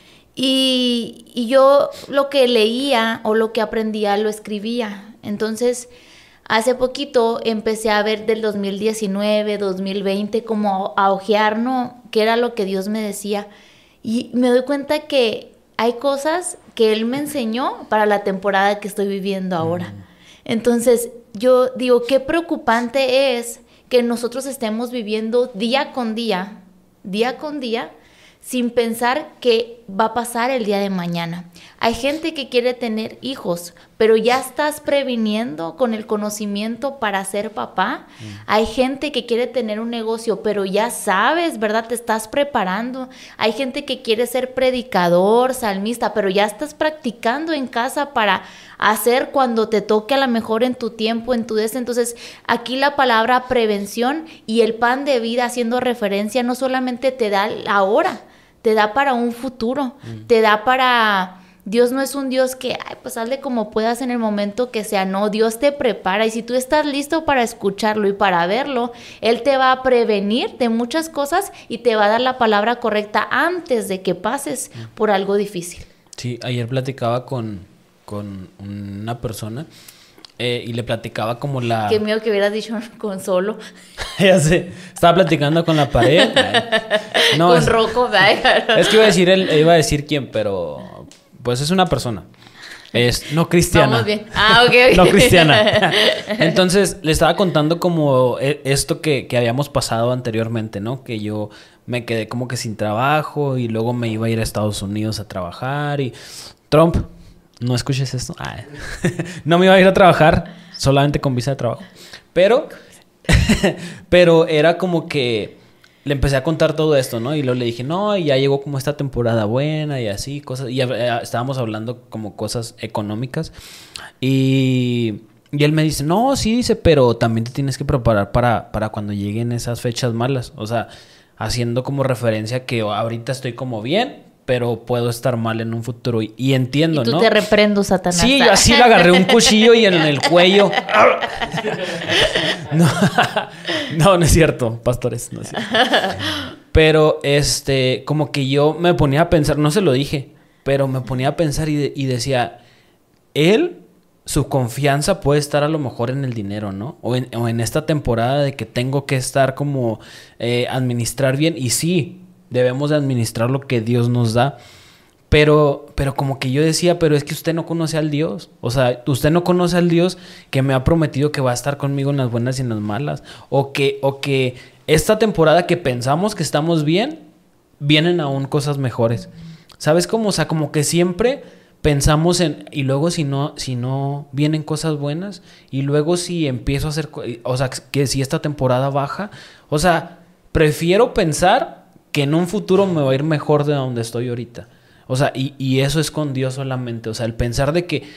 Y, y yo lo que leía o lo que aprendía lo escribía. Entonces, hace poquito empecé a ver del dos mil diecinueve, dos mil veinte, como a ojear, ¿no? ¿Qué era lo que Dios me decía? Y me doy cuenta que hay cosas que Él me enseñó para la temporada que estoy viviendo ahora. Mm. Entonces, yo digo, qué preocupante es que nosotros estemos viviendo día con día, día con día, sin pensar que va a pasar el día de mañana. Hay gente que quiere tener hijos, pero ya estás previniendo con el conocimiento para ser papá. Mm. Hay gente que quiere tener un negocio, pero ya sabes, ¿verdad? Te estás preparando. Hay gente que quiere ser predicador, salmista, pero ya estás practicando en casa para hacer cuando te toque a lo mejor en tu tiempo, en tu des. Entonces, aquí la palabra prevención y el pan de vida haciendo referencia no solamente te da la hora, te da para un futuro, mm. te da para... Dios no es un Dios que, ay, pues hazle como puedas en el momento que sea. No, Dios te prepara y si tú estás listo para escucharlo y para verlo, Él te va a prevenir de muchas cosas y te va a dar la palabra correcta antes de que pases mm. por algo difícil. Sí, ayer platicaba con, con una persona eh, y le platicaba como la... Qué miedo que hubieras dicho con solo. Ya sé, estaba platicando con la pared. No, con es, Rocco. Es que iba a decir él, iba a decir quién, pero... Pues es una persona. Es no cristiana. Vamos bien. Ah, ok. okay. No cristiana. Entonces, le estaba contando como esto que, que habíamos pasado anteriormente, ¿no? Que yo me quedé como que sin trabajo y luego me iba a ir a Estados Unidos a trabajar y... Trump, no escuches esto. Ay. No me iba a ir a trabajar solamente con visa de trabajo. Pero... pero era como que... Le empecé a contar todo esto, ¿no? Y luego le dije, no, y ya llegó como esta temporada buena y así, cosas. Y ya, estábamos hablando como cosas económicas. Y, y él me dice, no, sí, dice, pero también te tienes que preparar para, para cuando lleguen esas fechas malas. O sea, haciendo como referencia que ahorita estoy como bien, pero puedo estar mal en un futuro. Y, y entiendo, ¿no? Y tú, ¿no? Te reprendo, Satanás. Sí, yo así le agarré un cuchillo y en el cuello. No, no, no es cierto, pastores, no es cierto. Pero, este, como que yo me ponía a pensar, no se lo dije, pero me ponía a pensar y, de, y decía, él, su confianza puede estar a lo mejor en el dinero, ¿no? O en, o en esta temporada de que tengo que estar como eh, administrar bien. Y sí, debemos de administrar lo que Dios nos da. Pero, pero como que yo decía, pero es que usted no conoce al Dios. O sea, usted no conoce al Dios que me ha prometido que va a estar conmigo en las buenas y en las malas. O que, o que esta temporada que pensamos que estamos bien, vienen aún cosas mejores. ¿Sabes cómo? O sea, como que siempre pensamos en... Y luego si no, si no vienen cosas buenas. Y luego si empiezo a hacer... O sea, que si esta temporada baja. O sea, prefiero pensar que en un futuro me va a ir mejor de donde estoy ahorita. O sea, y, y eso es con Dios solamente. O sea, el pensar de que...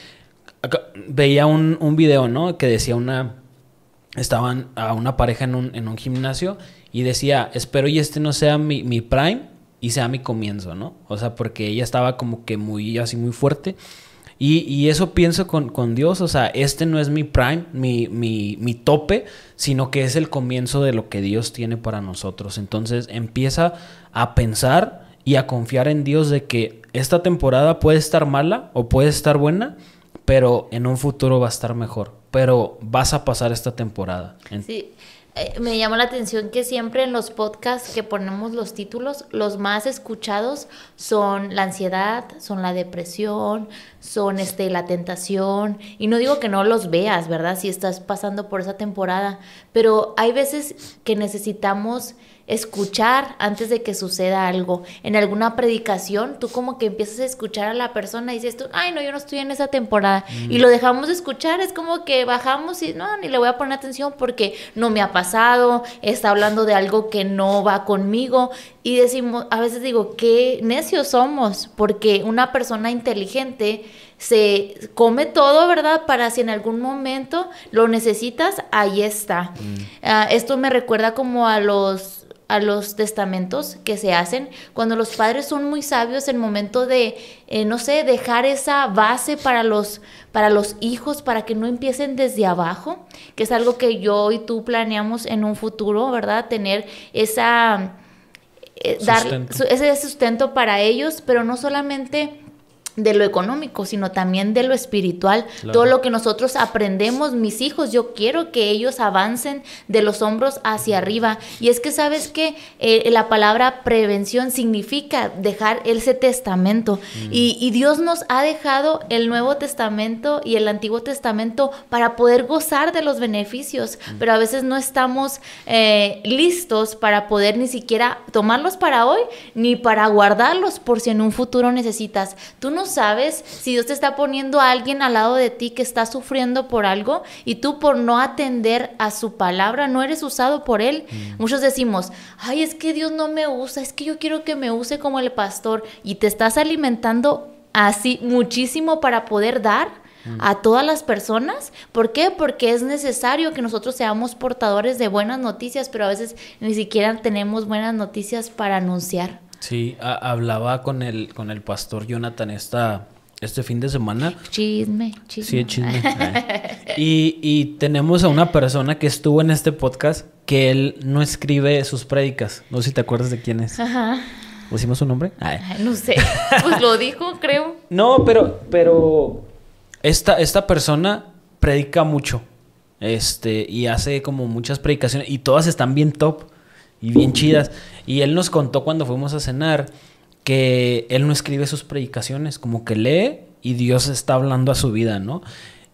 Veía un, un video, ¿no? Que decía una... Estaban a una pareja en un, en un gimnasio y decía, espero y este no sea mi, mi prime y sea mi comienzo, ¿no? O sea, porque ella estaba como que muy así, muy fuerte. Y, y eso pienso con, con Dios. O sea, este no es mi prime, mi, mi, mi tope, sino que es el comienzo de lo que Dios tiene para nosotros. Entonces empieza a pensar y a confiar en Dios de que esta temporada puede estar mala o puede estar buena, pero en un futuro va a estar mejor. Pero vas a pasar esta temporada. Sí, eh, me llamó la atención que siempre en los podcasts que ponemos los títulos, los más escuchados son la ansiedad, son la depresión, son este, la tentación. Y no digo que no los veas, ¿verdad? Si estás pasando por esa temporada. Pero hay veces que necesitamos escuchar antes de que suceda algo. En alguna predicación, tú como que empiezas a escuchar a la persona y dices tú, ay, no, yo no estoy en esa temporada. Mm. Y lo dejamos de escuchar, es como que bajamos y no, ni le voy a poner atención porque no me ha pasado, está hablando de algo que no va conmigo. Y decimos, a veces digo, qué necios somos, porque una persona inteligente se come todo, ¿verdad? Para si en algún momento lo necesitas, ahí está. Mm. Uh, esto me recuerda como a los a los testamentos que se hacen, cuando los padres son muy sabios en el momento de, eh, no sé, dejar esa base para los, para los hijos, para que no empiecen desde abajo, que es algo que yo y tú planeamos en un futuro, ¿verdad? Tener esa, eh, dar su, ese sustento para ellos, pero no solamente de lo económico, sino también de lo espiritual. Claro. Todo lo que nosotros aprendemos, mis hijos, yo quiero que ellos avancen de los hombros hacia arriba. Y es que, ¿sabes qué? Eh, la palabra prevención significa dejar ese testamento. Mm. Y, y Dios nos ha dejado el Nuevo Testamento y el Antiguo Testamento para poder gozar de los beneficios. Mm. Pero a veces no estamos eh, listos para poder ni siquiera tomarlos para hoy, ni para guardarlos por si en un futuro necesitas. Tú no sabes si Dios te está poniendo a alguien al lado de ti que está sufriendo por algo y tú por no atender a su palabra no eres usado por Él. Mm. Muchos decimos, ay, es que Dios no me usa, es que yo quiero que me use como el pastor, y te estás alimentando así muchísimo para poder dar mm. a todas las personas. ¿Por qué? Porque es necesario que nosotros seamos portadores de buenas noticias, pero a veces ni siquiera tenemos buenas noticias para anunciar. Sí, a- hablaba con el, con el pastor Jonathan esta, este fin de semana. Chisme, chisme. Sí, chisme. y, y tenemos a una persona que estuvo en este podcast que él no escribe sus prédicas. No sé si te acuerdas de quién es. Ajá. ¿Decimos su nombre? Ay, no sé. Pues lo dijo, creo. No, pero, pero esta, esta persona predica mucho. Este, y hace como muchas predicaciones. Y todas están bien top y bien chidas. Y él nos contó cuando fuimos a cenar que él no escribe sus predicaciones, como que lee y Dios está hablando a su vida, ¿no?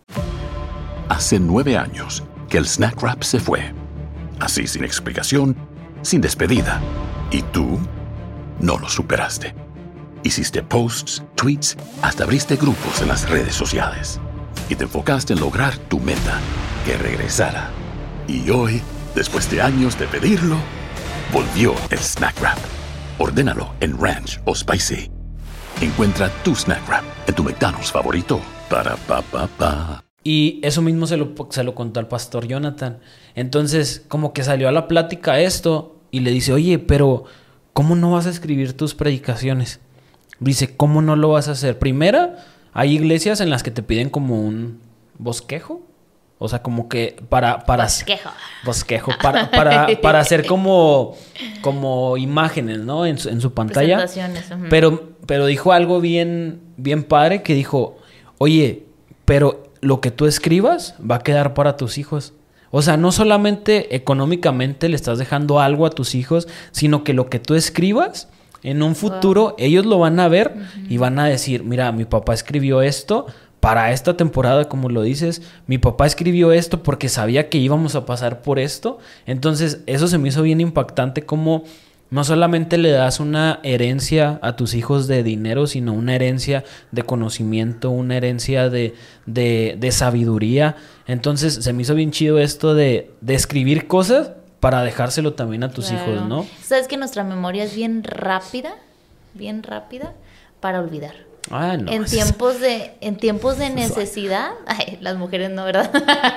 Hace nueve años que el Snack Wrap se fue. Así, sin explicación, sin despedida. Y tú no lo superaste. Hiciste posts, tweets, hasta abriste grupos en las redes sociales. Y te enfocaste en lograr tu meta, que regresara. Y hoy, después de años de pedirlo, volvió el Snack Wrap. Ordénalo en Ranch o Spicy. Encuentra tu Snack Wrap en tu McDonald's favorito. Para pa pa pa. Y eso mismo se lo, se lo contó al pastor Jonathan. Entonces, como que salió a la plática esto y le dice, oye, pero ¿cómo no vas a escribir tus predicaciones? Dice, ¿cómo no lo vas a hacer? Primera, hay iglesias en las que te piden como un bosquejo. O sea, como que para... para bosquejo. Bosquejo. Para, para, para hacer como, como imágenes, ¿no? En su, en su pantalla. Presentaciones. Uh-huh. Pero, pero dijo algo bien, bien padre que dijo, oye, pero lo que tú escribas va a quedar para tus hijos. O sea, no solamente económicamente le estás dejando algo a tus hijos, sino que lo que tú escribas, en un futuro, wow. ellos lo van a ver uh-huh. y van a decir, mira, mi papá escribió esto para esta temporada, como lo dices, mi papá escribió esto porque sabía que íbamos a pasar por esto. Entonces, eso se me hizo bien impactante, como no solamente le das una herencia a tus hijos de dinero, sino una herencia de conocimiento, una herencia de, de, de sabiduría. Entonces, se me hizo bien chido esto de, de escribir cosas para dejárselo también a tus claro. hijos, ¿no? ¿Sabes que nuestra memoria es bien rápida? Bien rápida para olvidar. Ah, no. En tiempos de, en tiempos de necesidad, ay, las mujeres no, ¿verdad?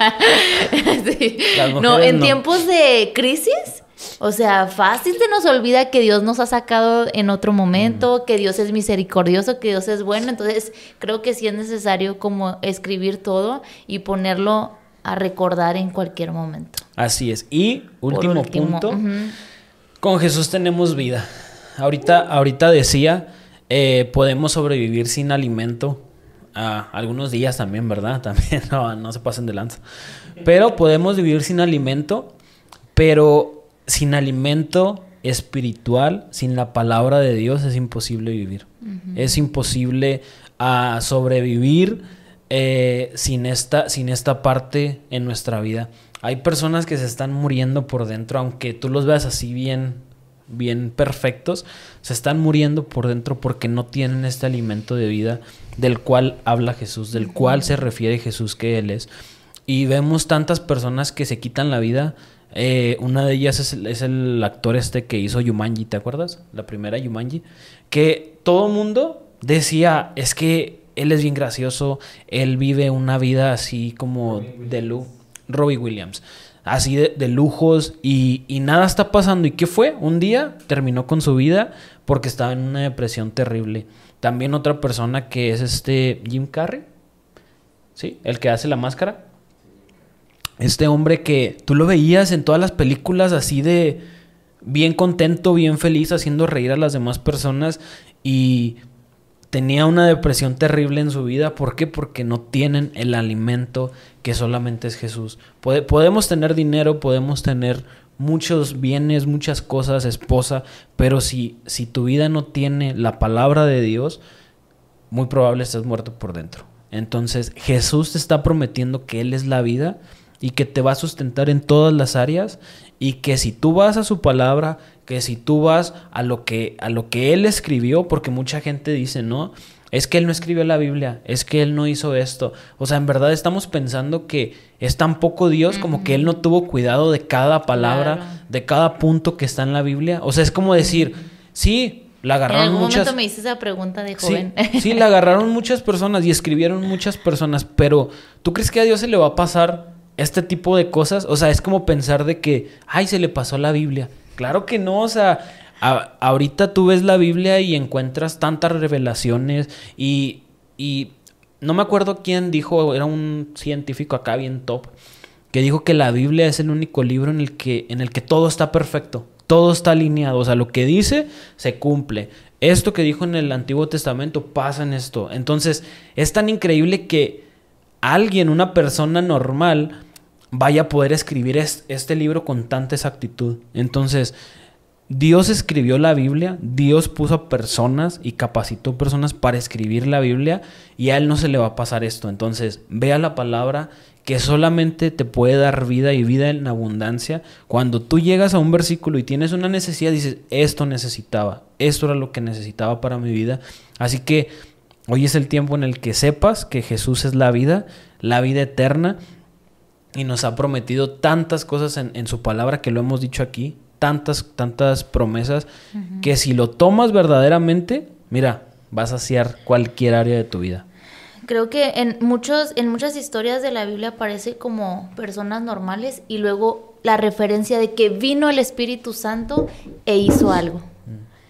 Sí. Las mujeres no, en no. tiempos de crisis, o sea, fácil se nos olvida que Dios nos ha sacado en otro momento, mm. que Dios es misericordioso, que Dios es bueno. Entonces, creo que sí es necesario como escribir todo y ponerlo a recordar en cualquier momento. Así es. Y último, último punto, uh-huh. con Jesús tenemos vida. Ahorita, ahorita decía... Eh, podemos sobrevivir sin alimento uh, algunos días también, ¿verdad? También no, no se pasen de lanza. Pero podemos vivir sin alimento, pero sin alimento espiritual, sin la palabra de Dios, es imposible vivir. Uh-huh. Es imposible uh, sobrevivir eh, sin esta, sin esta parte en nuestra vida. Hay personas que se están muriendo por dentro, aunque tú los veas así bien... bien perfectos, se están muriendo por dentro porque no tienen este alimento de vida del cual habla Jesús, del cual se refiere Jesús que Él es. Y vemos tantas personas que se quitan la vida. Eh, una de ellas es el, es el actor este que hizo Jumanji, ¿te acuerdas? La primera Jumanji. Que todo el mundo decía, es que él es bien gracioso, él vive una vida así como de lujo. Robbie Williams. Así de, de lujos y, y nada está pasando. ¿Y qué fue? Un día terminó con su vida porque estaba en una depresión terrible. También otra persona que es este Jim Carrey, ¿sí? El que hace La Máscara. Este hombre que tú lo veías en todas las películas así de bien contento, bien feliz, haciendo reír a las demás personas y tenía una depresión terrible en su vida. ¿Por qué? Porque no tienen el alimento que solamente es Jesús. Pod- podemos tener dinero, podemos tener muchos bienes, muchas cosas, esposa, pero si, si tu vida no tiene la palabra de Dios, muy probable estés muerto por dentro. Entonces, Jesús te está prometiendo que Él es la vida y que te va a sustentar en todas las áreas y que si tú vas a su palabra, que si tú vas a lo que, a lo que Él escribió, porque mucha gente dice, no, es que Él no escribió la Biblia, es que Él no hizo esto. O sea, en verdad estamos pensando que es tan poco Dios como uh-huh. que Él no tuvo cuidado de cada palabra, claro. de cada punto que está en la Biblia. O sea, es como decir, sí, la agarraron muchas... En algún muchas... momento me hice esa pregunta de joven. Sí, sí, la agarraron muchas personas y escribieron muchas personas, pero ¿tú crees que a Dios se le va a pasar este tipo de cosas? O sea, es como pensar de que, ay, se le pasó la Biblia. Claro que no, o sea, a, ahorita tú ves la Biblia y encuentras tantas revelaciones y, y no me acuerdo quién dijo, era un científico acá bien top, que dijo que la Biblia es el único libro en el que, en el que todo está perfecto, todo está alineado, o sea, lo que dice se cumple. Esto que dijo en el Antiguo Testamento pasa en esto. Entonces, es tan increíble que alguien, una persona normal, vaya a poder escribir es, este libro con tanta exactitud. Entonces, Dios escribió la Biblia, Dios puso a personas y capacitó personas para escribir la Biblia y a Él no se le va a pasar esto. Entonces, vea la palabra que solamente te puede dar vida y vida en abundancia. Cuando tú llegas a un versículo y tienes una necesidad, dices, esto necesitaba, esto era lo que necesitaba para mi vida. Así que hoy es el tiempo en el que sepas que Jesús es la vida, la vida eterna, y nos ha prometido tantas cosas en, en su palabra que lo hemos dicho aquí, tantas, tantas promesas, uh-huh. que si lo tomas verdaderamente, mira, vas a saciar cualquier área de tu vida. Creo que en muchos, en muchas historias de la Biblia aparece como personas normales y luego la referencia de que vino el Espíritu Santo e hizo algo.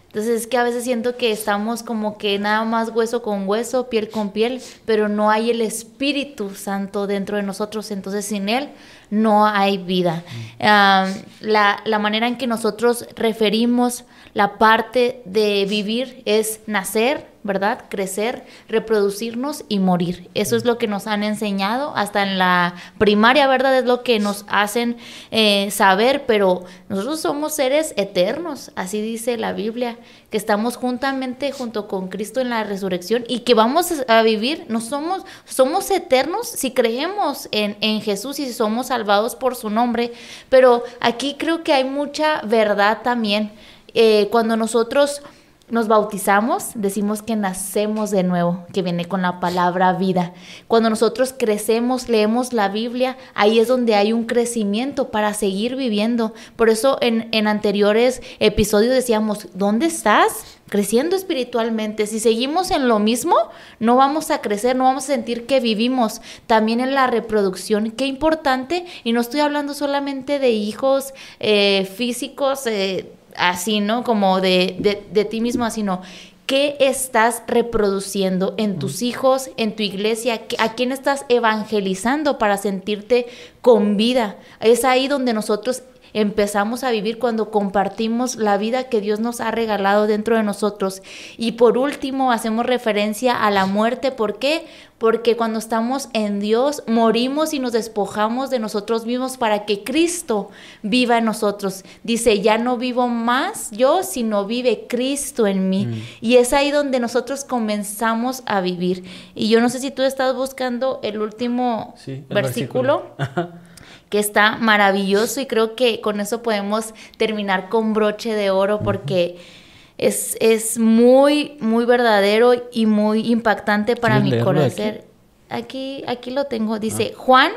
Entonces es que a veces siento que estamos como que nada más hueso con hueso, piel con piel, pero no hay el Espíritu Santo dentro de nosotros. Entonces sin Él no hay vida. Mm. Uh, la, la manera en que nosotros referimos la parte de vivir es nacer, ¿verdad? Crecer, reproducirnos y morir. Eso es lo que nos han enseñado hasta en la primaria, ¿verdad? Es lo que nos hacen eh, saber, pero nosotros somos seres eternos, así dice la Biblia, que estamos juntamente junto con Cristo en la resurrección y que vamos a vivir. No somos, somos eternos si creemos en, en Jesús y si somos salvados por su nombre, pero aquí creo que hay mucha verdad también. Eh, cuando nosotros nos bautizamos, decimos que nacemos de nuevo, que viene con la palabra vida. Cuando nosotros crecemos, leemos la Biblia, ahí es donde hay un crecimiento para seguir viviendo. Por eso en, en anteriores episodios decíamos, ¿dónde estás? Creciendo espiritualmente. Si seguimos en lo mismo, no vamos a crecer, no vamos a sentir que vivimos. También en la reproducción, qué importante, y no estoy hablando solamente de hijos eh, físicos, eh, así, ¿no? Como de, de, de ti mismo, así, ¿no? ¿Qué estás reproduciendo en tus hijos, en tu iglesia? ¿A quién estás evangelizando para sentirte con vida? Es ahí donde nosotros empezamos a vivir, cuando compartimos la vida que Dios nos ha regalado dentro de nosotros. Y por último, hacemos referencia a la muerte. ¿Por qué? Porque cuando estamos en Dios, morimos y nos despojamos de nosotros mismos para que Cristo viva en nosotros. Dice, ya no vivo más yo, sino vive Cristo en mí. Mm. Y es ahí donde nosotros comenzamos a vivir. Y yo no sé si tú estás buscando el último sí, el versículo. versículo. Que está maravilloso, y creo que con eso podemos terminar con broche de oro, porque uh-huh. es, es muy, muy verdadero y muy impactante para mi corazón. Aquí? aquí, aquí lo tengo, dice ah. Juan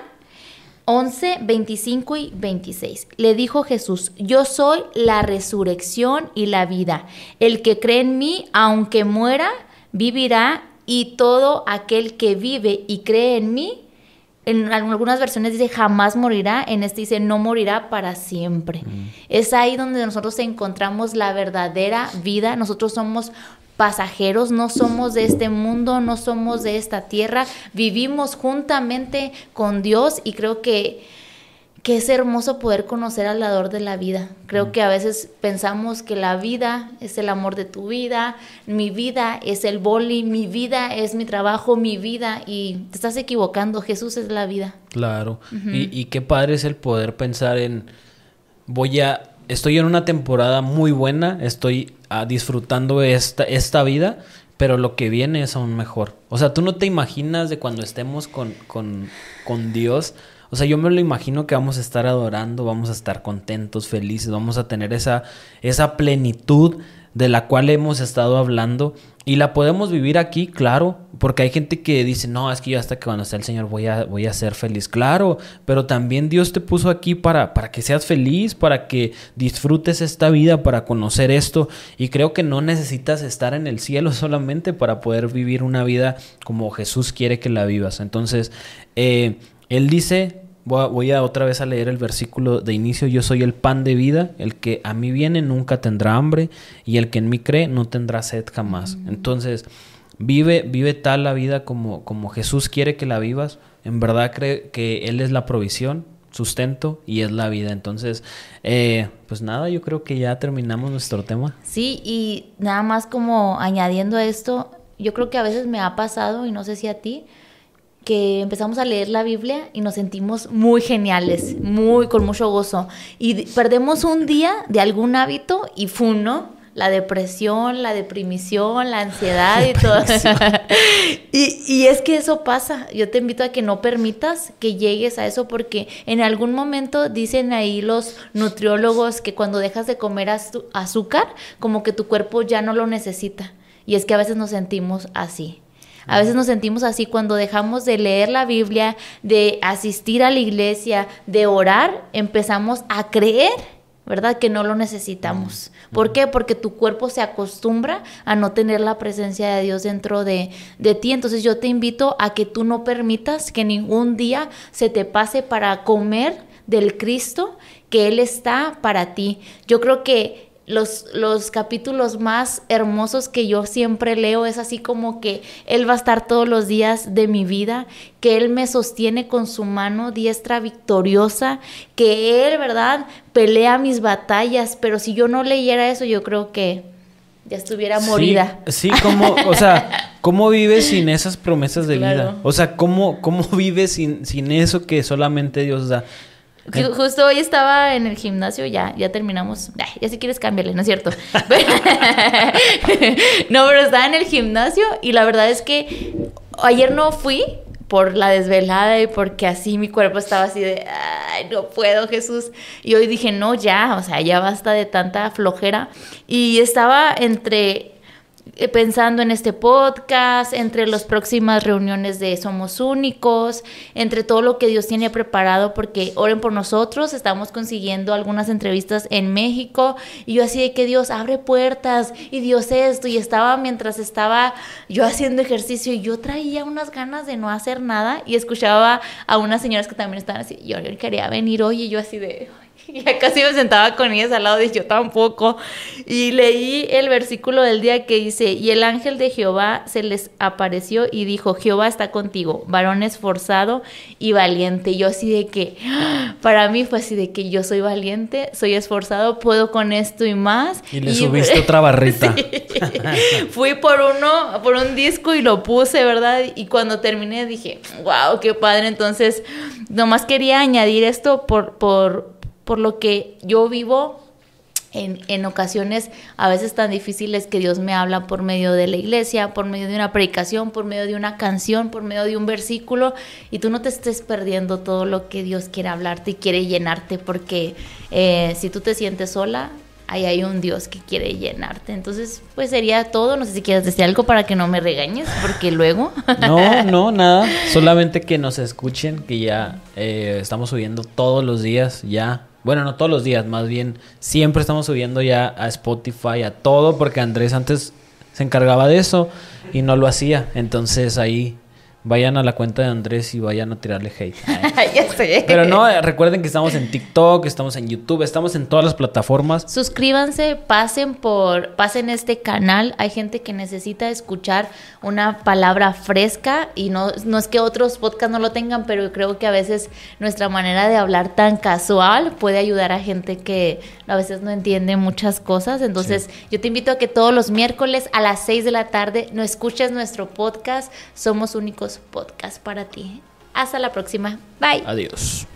once, veinticinco y veintiséis. Le dijo Jesús, yo soy la resurrección y la vida. El que cree en mí, aunque muera, vivirá, y todo aquel que vive y cree en mí, en algunas versiones dice jamás morirá, en este dice no morirá para siempre. Mm. Es ahí donde nosotros encontramos la verdadera vida. Nosotros somos pasajeros, no somos de este mundo, no somos de esta tierra, vivimos juntamente con Dios, y creo que que es hermoso poder conocer al dador de la vida. Creo mm. que a veces pensamos que la vida es el amor de tu vida, mi vida es el boli, mi vida es mi trabajo, mi vida, y te estás equivocando. Jesús es la vida. Claro. Uh-huh. y, y qué padre es el poder pensar en, voy a, estoy en una temporada muy buena, estoy uh, disfrutando esta, esta vida, pero lo que viene es aún mejor. O sea, tú no te imaginas de cuando estemos con, con, con Dios. O sea, yo me lo imagino que vamos a estar adorando, vamos a estar contentos, felices, vamos a tener esa, esa plenitud de la cual hemos estado hablando, y la podemos vivir aquí, claro, porque hay gente que dice, no, es que yo hasta que cuando esté el Señor voy a, voy a ser feliz. Claro, pero también Dios te puso aquí para, para que seas feliz, para que disfrutes esta vida, para conocer esto, y creo que no necesitas estar en el cielo solamente para poder vivir una vida como Jesús quiere que la vivas. Entonces, eh, Él dice... Voy a, voy a otra vez a leer el versículo de inicio. Yo soy el pan de vida, el que a mí viene nunca tendrá hambre, y el que en mí cree no tendrá sed jamás. Mm. Entonces, vive, vive tal la vida como, como Jesús quiere que la vivas. En verdad cree que Él es la provisión, sustento, y es la vida. Entonces, eh, pues nada, yo creo que ya terminamos nuestro tema. Sí, y nada más como añadiendo a esto, yo creo que a veces me ha pasado, y no sé si a ti, que empezamos a leer la Biblia y nos sentimos muy geniales, muy con mucho gozo, y perdemos un día de algún hábito y ¡fum!, ¿no? La depresión, la deprimición, la ansiedad y todo. y, y es que eso pasa. Yo te invito a que no permitas que llegues a eso, porque en algún momento dicen ahí los nutriólogos que cuando dejas de comer azu- azúcar, como que tu cuerpo ya no lo necesita. Y es que a veces nos sentimos así. A veces nos sentimos así cuando dejamos de leer la Biblia, de asistir a la iglesia, de orar, empezamos a creer, ¿verdad?, que no lo necesitamos. ¿Por qué? Porque tu cuerpo se acostumbra a no tener la presencia de Dios dentro de, de ti. Entonces yo te invito a que tú no permitas que ningún día se te pase para comer del Cristo, que Él está para ti. Yo creo que los, los capítulos más hermosos que yo siempre leo es así como que Él va a estar todos los días de mi vida, que Él me sostiene con su mano diestra victoriosa, que Él, ¿verdad?, pelea mis batallas, pero si yo no leyera eso, yo creo que ya estuviera morida. Sí, sí, como, o sea, ¿cómo vives sin esas promesas de Claro. vida? O sea, ¿cómo, cómo vives sin, sin eso que solamente Dios da? Ju- Justo hoy estaba en el gimnasio, ya, ya terminamos. Ay, ya si quieres cámbiale, ¿no es cierto? No, pero estaba en el gimnasio y la verdad es que ayer no fui por la desvelada y porque así mi cuerpo estaba así de, ay, no puedo, Jesús. Y hoy dije, no, ya, o sea, ya basta de tanta flojera. Y estaba entre... pensando en este podcast, entre las próximas reuniones de Somos Únicos, entre todo lo que Dios tiene preparado, porque oren por nosotros, estamos consiguiendo algunas entrevistas en México, y yo así de que Dios abre puertas, y Dios esto, y estaba mientras estaba yo haciendo ejercicio, y yo traía unas ganas de no hacer nada, y escuchaba a unas señoras que también estaban así, yo quería venir hoy, y yo así de... Ya casi me sentaba con ellas al lado y yo tampoco. Y leí el versículo del día que dice, y el ángel de Jehová se les apareció y dijo, Jehová está contigo, varón esforzado y valiente. Y yo así de que, para mí fue así de que yo soy valiente, soy esforzado, puedo con esto y más. Y le y... subiste otra barrita. Sí. Fui por uno, por un disco y lo puse, ¿verdad? Y cuando terminé dije, wow, qué padre. Entonces, nomás quería añadir esto por... por por lo que yo vivo en, en ocasiones a veces tan difíciles que Dios me habla por medio de la iglesia, por medio de una predicación, por medio de una canción, por medio de un versículo, y tú no te estés perdiendo todo lo que Dios quiere hablarte y quiere llenarte, porque eh, si tú te sientes sola, ahí hay un Dios que quiere llenarte. Entonces, pues sería todo. No sé si quieres decir algo para que no me regañes, porque luego... No, no, nada. Solamente que nos escuchen, que ya eh, estamos subiendo todos los días, ya. Bueno, no todos los días, más bien siempre estamos subiendo ya a Spotify, a todo, porque Andrés antes se encargaba de eso y no lo hacía. Entonces ahí vayan a la cuenta de Andrés y vayan a tirarle hate. Ya sé. Pero no, eh, recuerden que estamos en TikTok, estamos en YouTube, estamos en todas las plataformas. Suscríbanse, pasen por, pasen este canal. Hay gente que necesita escuchar una palabra fresca y no, no es que otros podcasts no lo tengan, pero creo que a veces nuestra manera de hablar tan casual puede ayudar a gente que a veces no entiende muchas cosas. Entonces, sí, yo te invito a que todos los miércoles a las seis de la tarde no escuches nuestro podcast. Somos Únicos Podcast para ti. Hasta la próxima. Bye. Adiós.